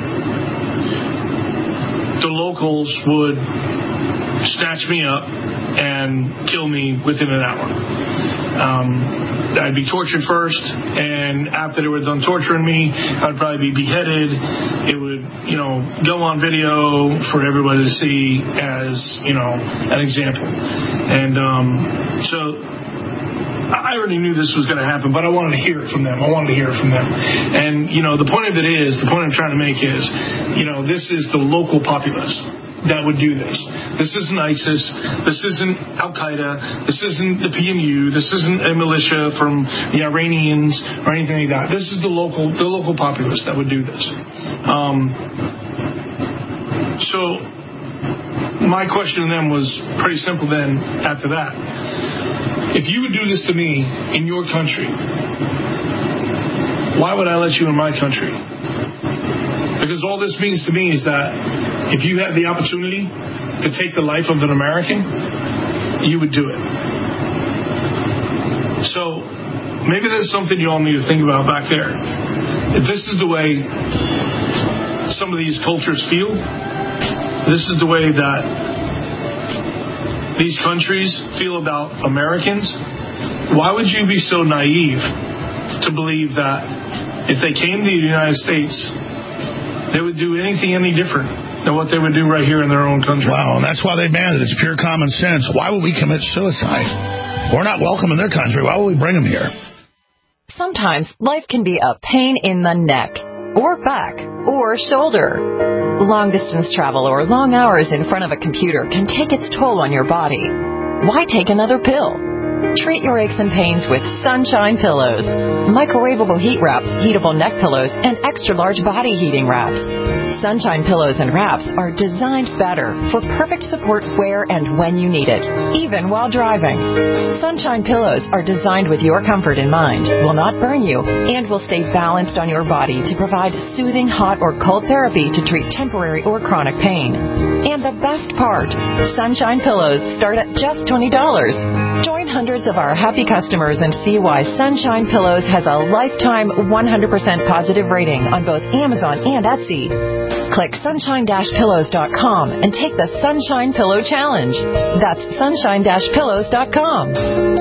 the locals would snatch me up and kill me within an hour. Um, I'd be tortured first, and after they were done torturing me, I'd probably be beheaded. It would, you know, go on video for everybody to see as, you know, an example. And um, so I already knew this was going to happen, but I wanted to hear it from them. I wanted to hear it from them. And, you know, the point of it is, the point I'm trying to make is, you know, this is the local populace that would do this. This isn't ISIS. This isn't Al-Qaeda. This isn't the P M U. This isn't a militia from the Iranians or anything like that. This is the local, the local populace that would do this. Um, so my question to them was pretty simple then after that. If you would do this to me in your country, why would I let you in my country? Because all this means to me is that if you had the opportunity to take the life of an American, you would do it. So maybe there's something you all need to think about back there. If this is the way some of these cultures feel, this is the way that these countries feel about Americans, why would you be so naive to believe that if they came to the United States, they would do anything any different than what they would do right here in their own country? Wow, and that's why they banned it. It's pure common sense. Why would we commit suicide? We're not welcome in their country. Why would we bring them here? Sometimes life can be a pain in the neck, or back, or shoulder. Long-distance travel or long hours in front of a computer can take its toll on your body. Why take another pill? Treat your aches and pains with Sunshine Pillows. Microwavable heat wraps, heatable neck pillows, and extra-large body heating wraps. Sunshine Pillows and wraps are designed better for perfect support where and when you need it, even while driving. Sunshine Pillows are designed with your comfort in mind, will not burn you, and will stay balanced on your body to provide soothing hot or cold therapy to treat temporary or chronic pain. And the best part, Sunshine Pillows start at just twenty dollars. Join hundreds of our happy customers and see why Sunshine Pillows has a lifetime one hundred percent positive rating on both Amazon and Etsy. Click sunshine dash pillows dot com and take the Sunshine Pillow Challenge. That's sunshine dash pillows dot com.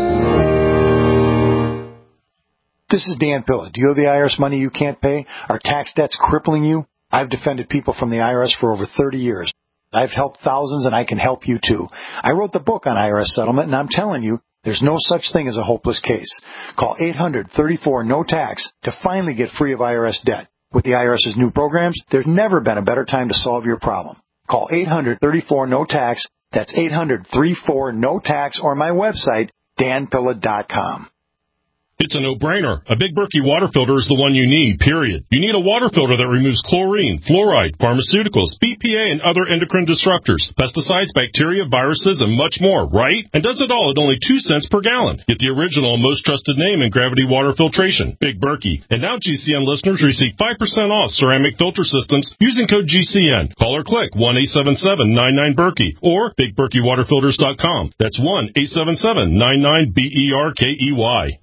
This is Dan Pilla. Do you owe the I R S money you can't pay? Are tax debts crippling you? I've defended people from the I R S for over thirty years. I've helped thousands, and I can help you, too. I wrote the book on I R S settlement, and I'm telling you, there's no such thing as a hopeless case. Call eight hundred thirty-four no tax to finally get free of I R S debt. With the IRS's new programs, there's never been a better time to solve your problem. Call eight hundred thirty-four no tax. That's eight hundred thirty-four no tax, or my website, dan pilla dot com. It's a no-brainer. A Big Berkey water filter is the one you need, period. You need a water filter that removes chlorine, fluoride, pharmaceuticals, B P A, and other endocrine disruptors, pesticides, bacteria, viruses, and much more, right? And does it all at only two cents per gallon. Get the original and most trusted name in gravity water filtration, Big Berkey. And now G C N listeners receive five percent off ceramic filter systems using code G C N. Call or click one eight seven seven nine nine Berkey or big berkey water filters dot com. That's one eight seven seven nine nine B E R K E Y.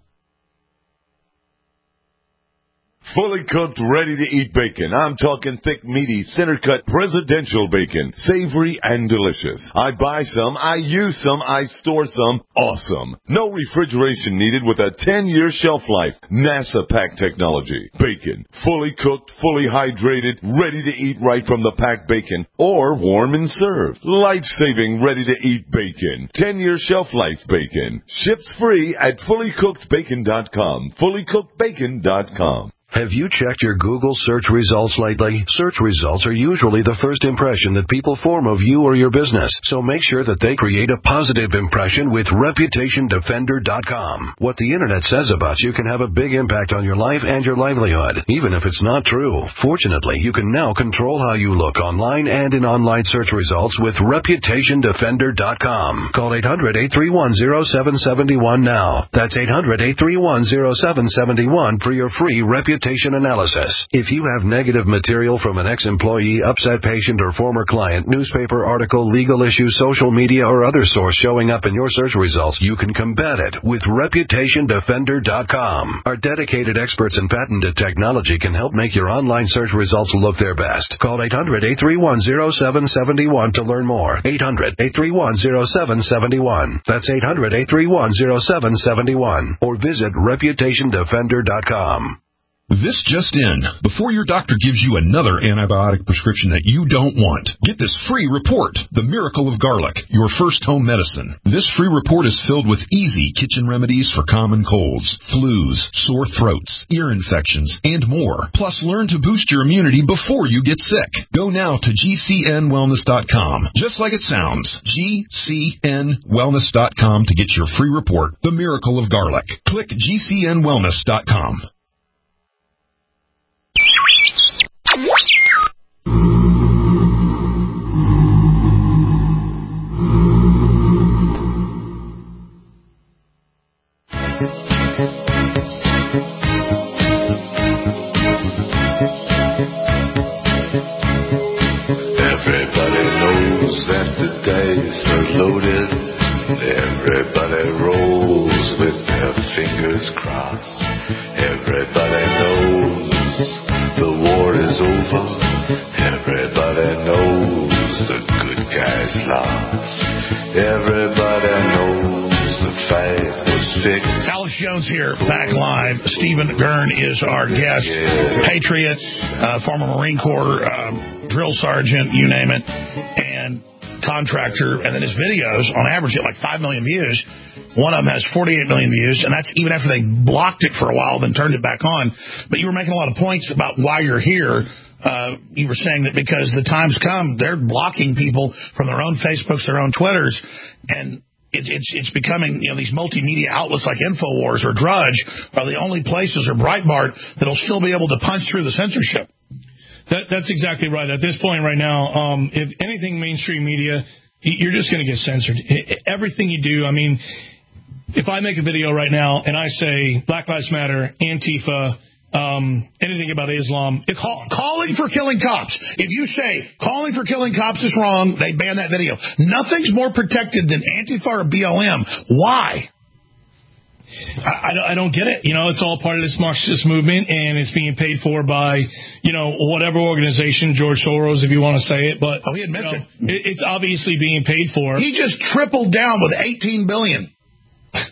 Fully cooked, ready-to-eat bacon. I'm talking thick, meaty, center-cut, presidential bacon. Savory and delicious. I buy some, I use some, I store some. Awesome. No refrigeration needed with a ten-year shelf life. NASA pack technology. Bacon. Fully cooked, fully hydrated, ready to eat right from the packed bacon. Or warm and served. Life-saving, ready-to-eat bacon. ten-year shelf life bacon. Ships free at fully cooked bacon dot com. fully cooked bacon dot com. Have you checked your Google search results lately? Search results are usually the first impression that people form of you or your business, so make sure that they create a positive impression with reputation defender dot com. What the Internet says about you can have a big impact on your life and your livelihood, even if it's not true. Fortunately, you can now control how you look online and in online search results with reputation defender dot com. Call eight hundred eight three one zero seven seven one now. That's eight hundred eight three one zero seven seven one for your free reputation analysis. If you have negative material from an ex-employee, upset patient, or former client, newspaper article, legal issue, social media, or other source showing up in your search results, you can combat it with reputation defender dot com. Our dedicated experts in patented technology can help make your online search results look their best. Call eight hundred eight three one zero seven seven one to learn more. eight hundred eight three one zero seven seven one. That's eight hundred eight three one zero seven seven one. Or visit reputation defender dot com. This just in. Before your doctor gives you another antibiotic prescription that you don't want, get this free report, The Miracle of Garlic, your first home medicine. This free report is filled with easy kitchen remedies for common colds, flus, sore throats, ear infections, and more. Plus, learn to boost your immunity before you get sick. Go now to G C N wellness dot com. Just like it sounds, G C N wellness dot com to get your free report, The Miracle of Garlic. Click G C N wellness dot com. Everybody knows that the dice are loaded. Everybody rolls with their fingers crossed. Everybody knows the war is over. Everybody knows the good guys lost. Everybody knows the fight was fixed. Alex Jones here, back live. Stephen Gurn is our guest. Patriot, uh, former Marine Corps, um, drill sergeant, you name it, and contractor. And then his videos, on average, get like five million views. One of them has forty-eight million views, and that's even after they blocked it for a while, then turned it back on. But you were making a lot of points about why you're here. uh, you were saying that because the time's come, they're blocking people from their own Facebooks, their own Twitters, and it's it's it's becoming, you know, these multimedia outlets like InfoWars or Drudge are the only places, or Breitbart, that'll still be able to punch through the censorship. That, that's exactly right. At this point right now, um, if anything mainstream media, you're just going to get censored. Everything you do, I mean, if I make a video right now and I say Black Lives Matter, Antifa, um, anything about Islam, it's Call, calling for killing cops. If you say calling for killing cops is wrong, they ban that video. Nothing's more protected than Antifa or B L M. Why? I, I don't get it. You know, it's all part of this Marxist movement, and it's being paid for by, you know, whatever organization, George Soros, if you want to say it. But oh, he admits you know, it. it. It's obviously being paid for. He just tripled down with eighteen billion dollars.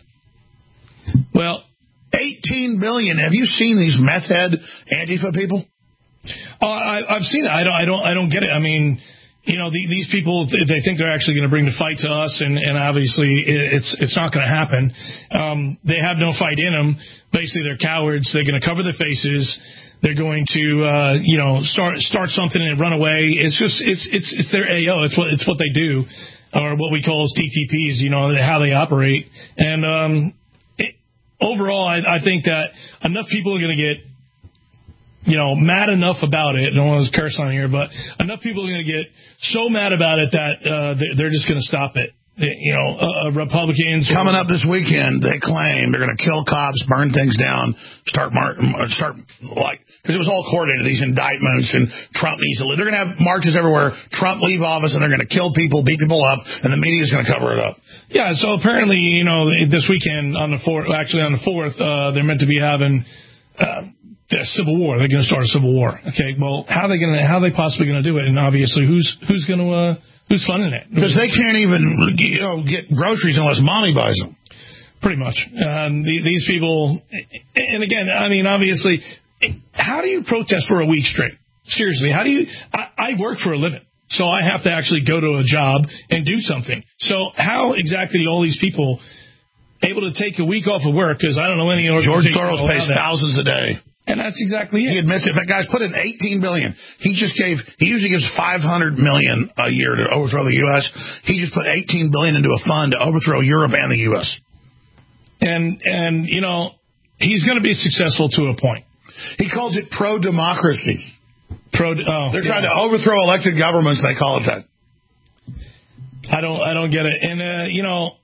Well, eighteen billion dollars. Have you seen these meth head Antifa people? Uh, I, I've seen it. I don't. I don't. I don't get it. I mean, you know, the, these people, they think they're actually going to bring the fight to us, and, and obviously it's it's not going to happen. Um, they have no fight in them. Basically, they're cowards. They're going to cover their faces. They're going to, uh, you know, start start something and run away. It's just it's it's it's their A O. It's what it's what they do, or what we call as T T Ps. You know, how they operate. And um, it, overall, I, I think that enough people are going to get, you know, mad enough about it. I don't want to curse on here, but enough people are going to get so mad about it that uh, they're just going to stop it. You know, uh, Republicans coming up this weekend, they claim they're going to kill cops, burn things down, start mar- start like because it was all coordinated. These indictments and Trump needs to leave. They're going to have marches everywhere. Trump leave office, and they're going to kill people, beat people up, and the media is going to cover it up. Yeah. So apparently, you know, this weekend on the fourth, actually on the fourth, uh, they're meant to be having. Uh, A civil war. They're going to start a civil war. Okay, well, how are they going to? How are they possibly going to do it? And obviously, who's who's going to? Uh, who's funding it? Because they can't even, you know, get groceries unless mommy buys them. Pretty much. Um, the, these people, and again, I mean, obviously, how do you protest for a week straight? Seriously, how do you? I, I work for a living, so I have to actually go to a job and do something. So how exactly all these people able to take a week off of work? Because I don't know any George organization. Soros pays thousands a day. And that's exactly it. He admits it. But guys, put in eighteen billion dollars. He just gave, he usually gives five hundred million dollars a year to overthrow the U S. He just put eighteen billion dollars into a fund to overthrow Europe and the U S. And, and you know, he's going to be successful to a point. He calls it pro-democracy. Pro, oh, They're yeah. trying to overthrow elected governments. They call it that. I don't, I don't get it. And, uh, you know,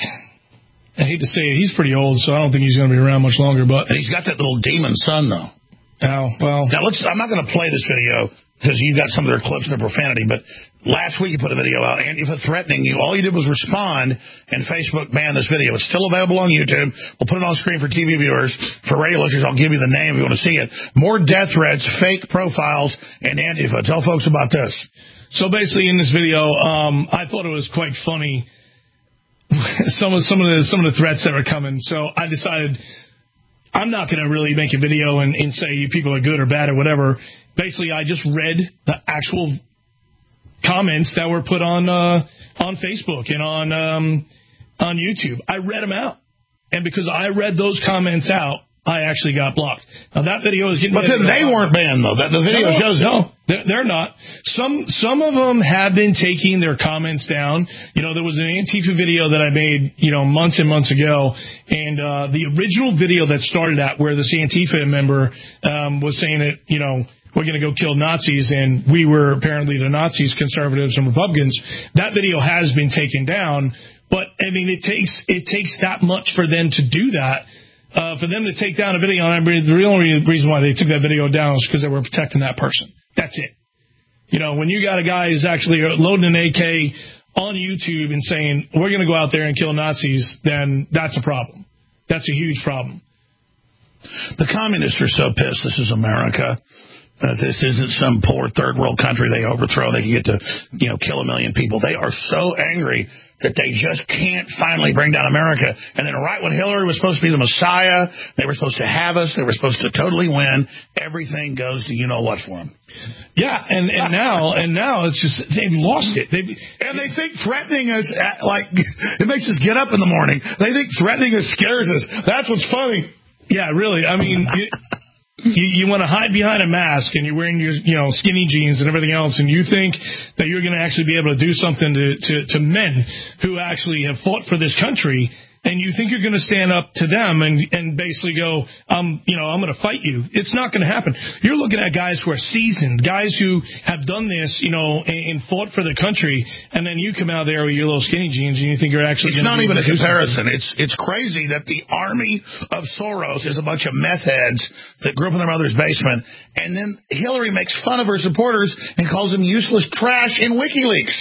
I hate to say it, he's pretty old, so I don't think he's going to be around much longer. But and he's got that little demon son, though. Oh, well. Now, let's, I'm not going to play this video because you got some of their clips and their profanity, but last week you put a video out, Antifa threatening you. All you did was respond, and Facebook banned this video. It's still available on YouTube. We'll put it on screen for T V viewers. For radio listeners, I'll give you the name if you want to see it. More death threats, fake profiles, and Antifa. Tell folks about this. So basically in this video, um, I thought it was quite funny. Some of some of the some of the threats that were coming, so I decided I'm not going to really make a video and, and say you people are good or bad or whatever. Basically, I just read the actual comments that were put on uh, on Facebook and on um, on YouTube. I read them out, and because I read those comments out, I actually got blocked. Now that video is getting. But then they weren't banned though. That the video no, shows it. No, they're, they're not. Some some of them have been taking their comments down. You know, there was an Antifa video that I made, you know, months and months ago, and uh, the original video that started out where this Antifa member um, was saying that, you know, we're going to go kill Nazis, and we were apparently the Nazis, conservatives, and Republicans. That video has been taken down, but I mean, it takes it takes that much for them to do that. Uh, for them to take down a video, and the real reason why they took that video down was because they were protecting that person. That's it. You know, when you got a guy who's actually loading an A K on YouTube and saying, we're going to go out there and kill Nazis, then that's a problem. That's a huge problem. The communists are so pissed this is America. Uh, this isn't some poor third world country they overthrow. They can get to, you know, kill a million people. They are so angry that they just can't finally bring down America. And then right when Hillary was supposed to be the Messiah, they were supposed to have us. They were supposed to totally win. Everything goes to you know what for them. Yeah, and, and now and now it's just they've lost it. They've, and they think threatening us, at, like, it makes us get up in the morning. They think threatening us scares us. That's what's funny. Yeah, really. I mean... It, You, you want to hide behind a mask, and you're wearing your, you know, skinny jeans and everything else, and you think that you're going to actually be able to do something to, to, to men who actually have fought for this country, and you think you're going to stand up to them and, and basically go, um, you know, I'm going to fight you. It's not going to happen. You're looking at guys who are seasoned, guys who have done this, you know, and, and fought for the country, and then you come out there with your little skinny jeans, and you think you're actually. It's not even a comparison. It's it's crazy that the army of Soros is a bunch of meth heads that grew up in their mother's basement, and then Hillary makes fun of her supporters and calls them useless trash in WikiLeaks.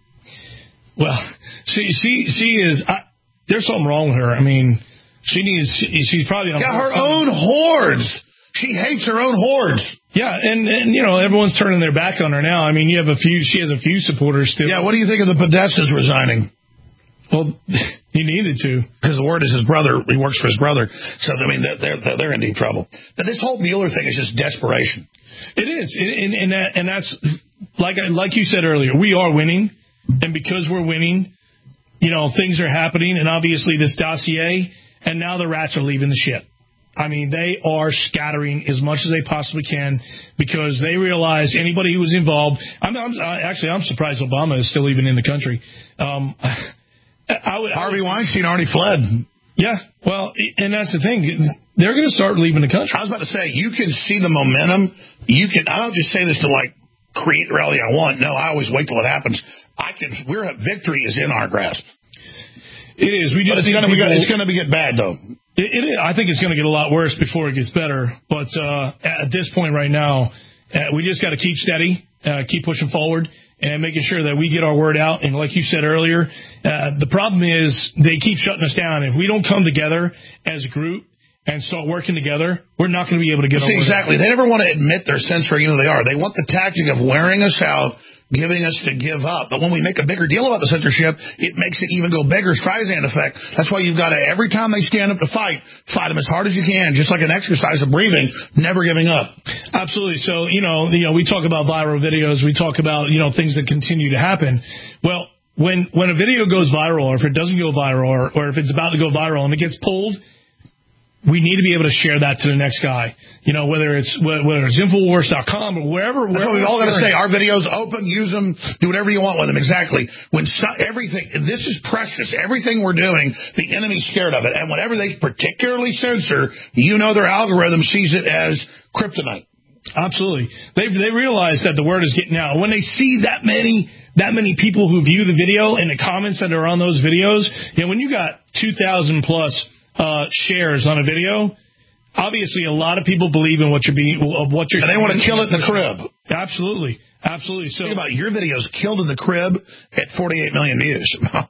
Well, she she she is. I, There's something wrong with her. I mean, she needs. She, she's probably on yeah, her own hordes. She hates her own hordes. Yeah, and, and you know everyone's turning their back on her now. I mean, you have a few. She has a few supporters still. Yeah. What do you think of the Podestas resigning? Well, he needed to because the word is his brother. He works for his brother. So I mean, they're they're, they're in deep trouble. But this whole Mueller thing is just desperation. It is, and and, that, and that's like like you said earlier. We are winning, and because we're winning. You know, things are happening, and obviously this dossier, and now the rats are leaving the ship. I mean, they are scattering as much as they possibly can because they realize anybody who was involved. I'm, I'm actually I'm surprised Obama is still even in the country. Um, I, I would, Harvey Weinstein already fled. Yeah, well, and that's the thing. They're going to start leaving the country. I was about to say, you can see the momentum. You can. I don't just say this to like create the rally I want. No, I always wait till it happens. I can. We're victory is in our grasp. It is. We just but it's going to be. It's going to get bad though. It, it is. I think it's going to get a lot worse before it gets better. But uh, at this point right now, uh, we just got to keep steady, uh, keep pushing forward, and making sure that we get our word out. And like you said earlier, uh, the problem is they keep shutting us down. If we don't come together as a group and start working together, we're not going to be able to get. See, exactly. Out. They never want to admit they're censoring who they are. They want the tactic of wearing us out, giving us to give up. But when we make a bigger deal about the censorship, it makes it even go bigger. Streisand effect. That's why you've got to, every time they stand up to fight, fight them as hard as you can, just like an exercise of breathing, never giving up. Absolutely. So, you know, you know, we talk about viral videos. We talk about, you know, things that continue to happen. Well, when, when a video goes viral, or if it doesn't go viral, or, or if it's about to go viral and it gets pulled, we need to be able to share that to the next guy. You know, whether it's whether it's Infowars dot com or wherever. That's wherever what we all got to say. Our videos open, use them, do whatever you want with them. Exactly. When so, everything, this is precious. Everything we're doing, the enemy's scared of it. And whenever they particularly censor, you know their algorithm sees it as kryptonite. Absolutely. They they realize that the word is getting out. When they see that many that many people who view the video and the comments that are on those videos, you know, when you got two thousand plus Uh, shares on a video, obviously a lot of people believe in what you're being, of what you're. And they want to kill it in the crib. Absolutely, absolutely. So think about it, your videos killed in the crib at forty-eight million views.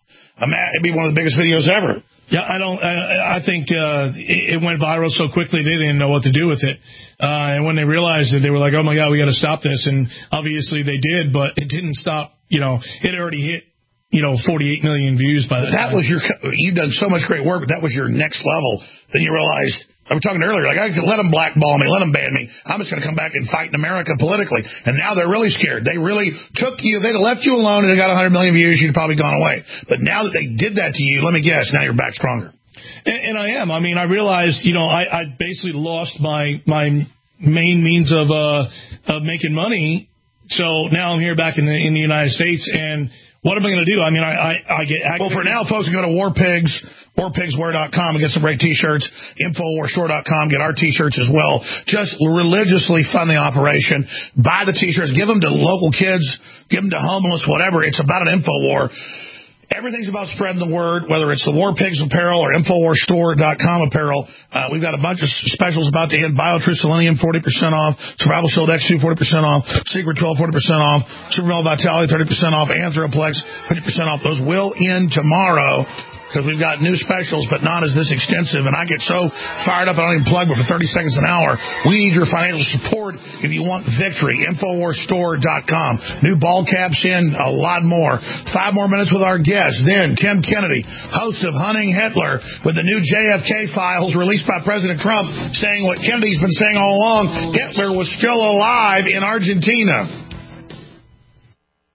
It'd be one of the biggest videos ever. Yeah, I don't. I, I think uh, it, it went viral so quickly they didn't know what to do with it. Uh, and when they realized it, they were like, "Oh my God, we got to stop this!" And obviously they did, but it didn't stop. You know, it already hit. You know, forty-eight million views by that. That time. was your. You've done so much great work, but that was your next level. Then you realized. I was talking earlier, like I could let them blackball me, let them ban me. I'm just going to come back and fight in America politically. And now they're really scared. They really took you. They'd have left you alone and it got one hundred million views. You'd probably gone away. But now that they did that to you, let me guess, now you're back stronger. And, and I am. I mean, I realized, you know, I, I basically lost my my main means of uh of making money. So now I'm here back in the in the United States and. What am I going to do? I mean, I, I, I get... I, well, for now, folks, you go to War Pigs, war pigs wear dot com and get some great T-shirts. Infowars store dot com, get our T-shirts as well. Just religiously fund the operation. Buy the T-shirts. Give them to local kids. Give them to homeless, whatever. It's about an Infowar. Everything's about spreading the word, whether it's the War Pigs apparel or Infowars store dot com apparel. Uh, we've got a bunch of specials about to end. BioTrue Selenium, forty percent off. Survival Shield X two, forty percent off. Secret twelve, forty percent off. Supermel Vitality, thirty percent off. Anthroplex, fifty percent off. Those will end tomorrow. Because we've got new specials, but not as this extensive. And I get so fired up, I don't even plug, but for thirty seconds an hour, we need your financial support if you want victory. Infowars store dot com. New ball caps in, a lot more. Five more minutes with our guest. Then Tim Kennedy, host of Hunting Hitler, with the new J F K files released by President Trump, saying what Kennedy's been saying all along, Hitler was still alive in Argentina.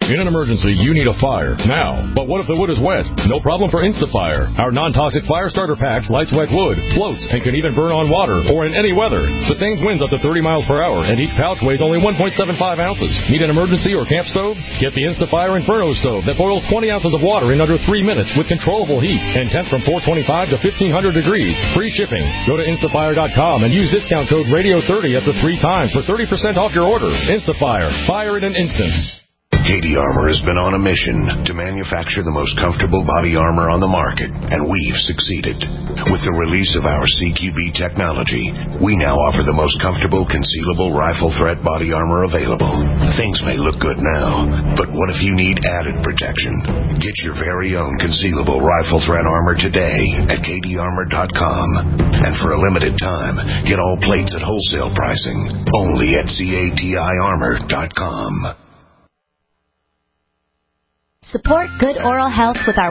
In an emergency, you need a fire now. But what if the wood is wet? No problem for InstaFire. Our non-toxic fire starter packs lights wet wood, floats, and can even burn on water or in any weather. Sustains winds up to thirty miles per hour, and each pouch weighs only one point seven five ounces. Need an emergency or camp stove? Get the InstaFire Inferno stove that boils twenty ounces of water in under three minutes with controllable heat and temp from four twenty-five to fifteen hundred degrees. Free shipping. Go to instafire dot com and use discount code radio thirty up to three times for thirty percent off your order. InstaFire. Fire in an instant. Cady Armor has been on a mission to manufacture the most comfortable body armor on the market, and we've succeeded. With the release of our C Q B technology, we now offer the most comfortable concealable rifle threat body armor available. Things may look good now, but what if you need added protection? Get your very own concealable rifle threat armor today at Cady Armor dot com. And for a limited time, get all plates at wholesale pricing, only at Cati Armor dot com. Support good oral health with our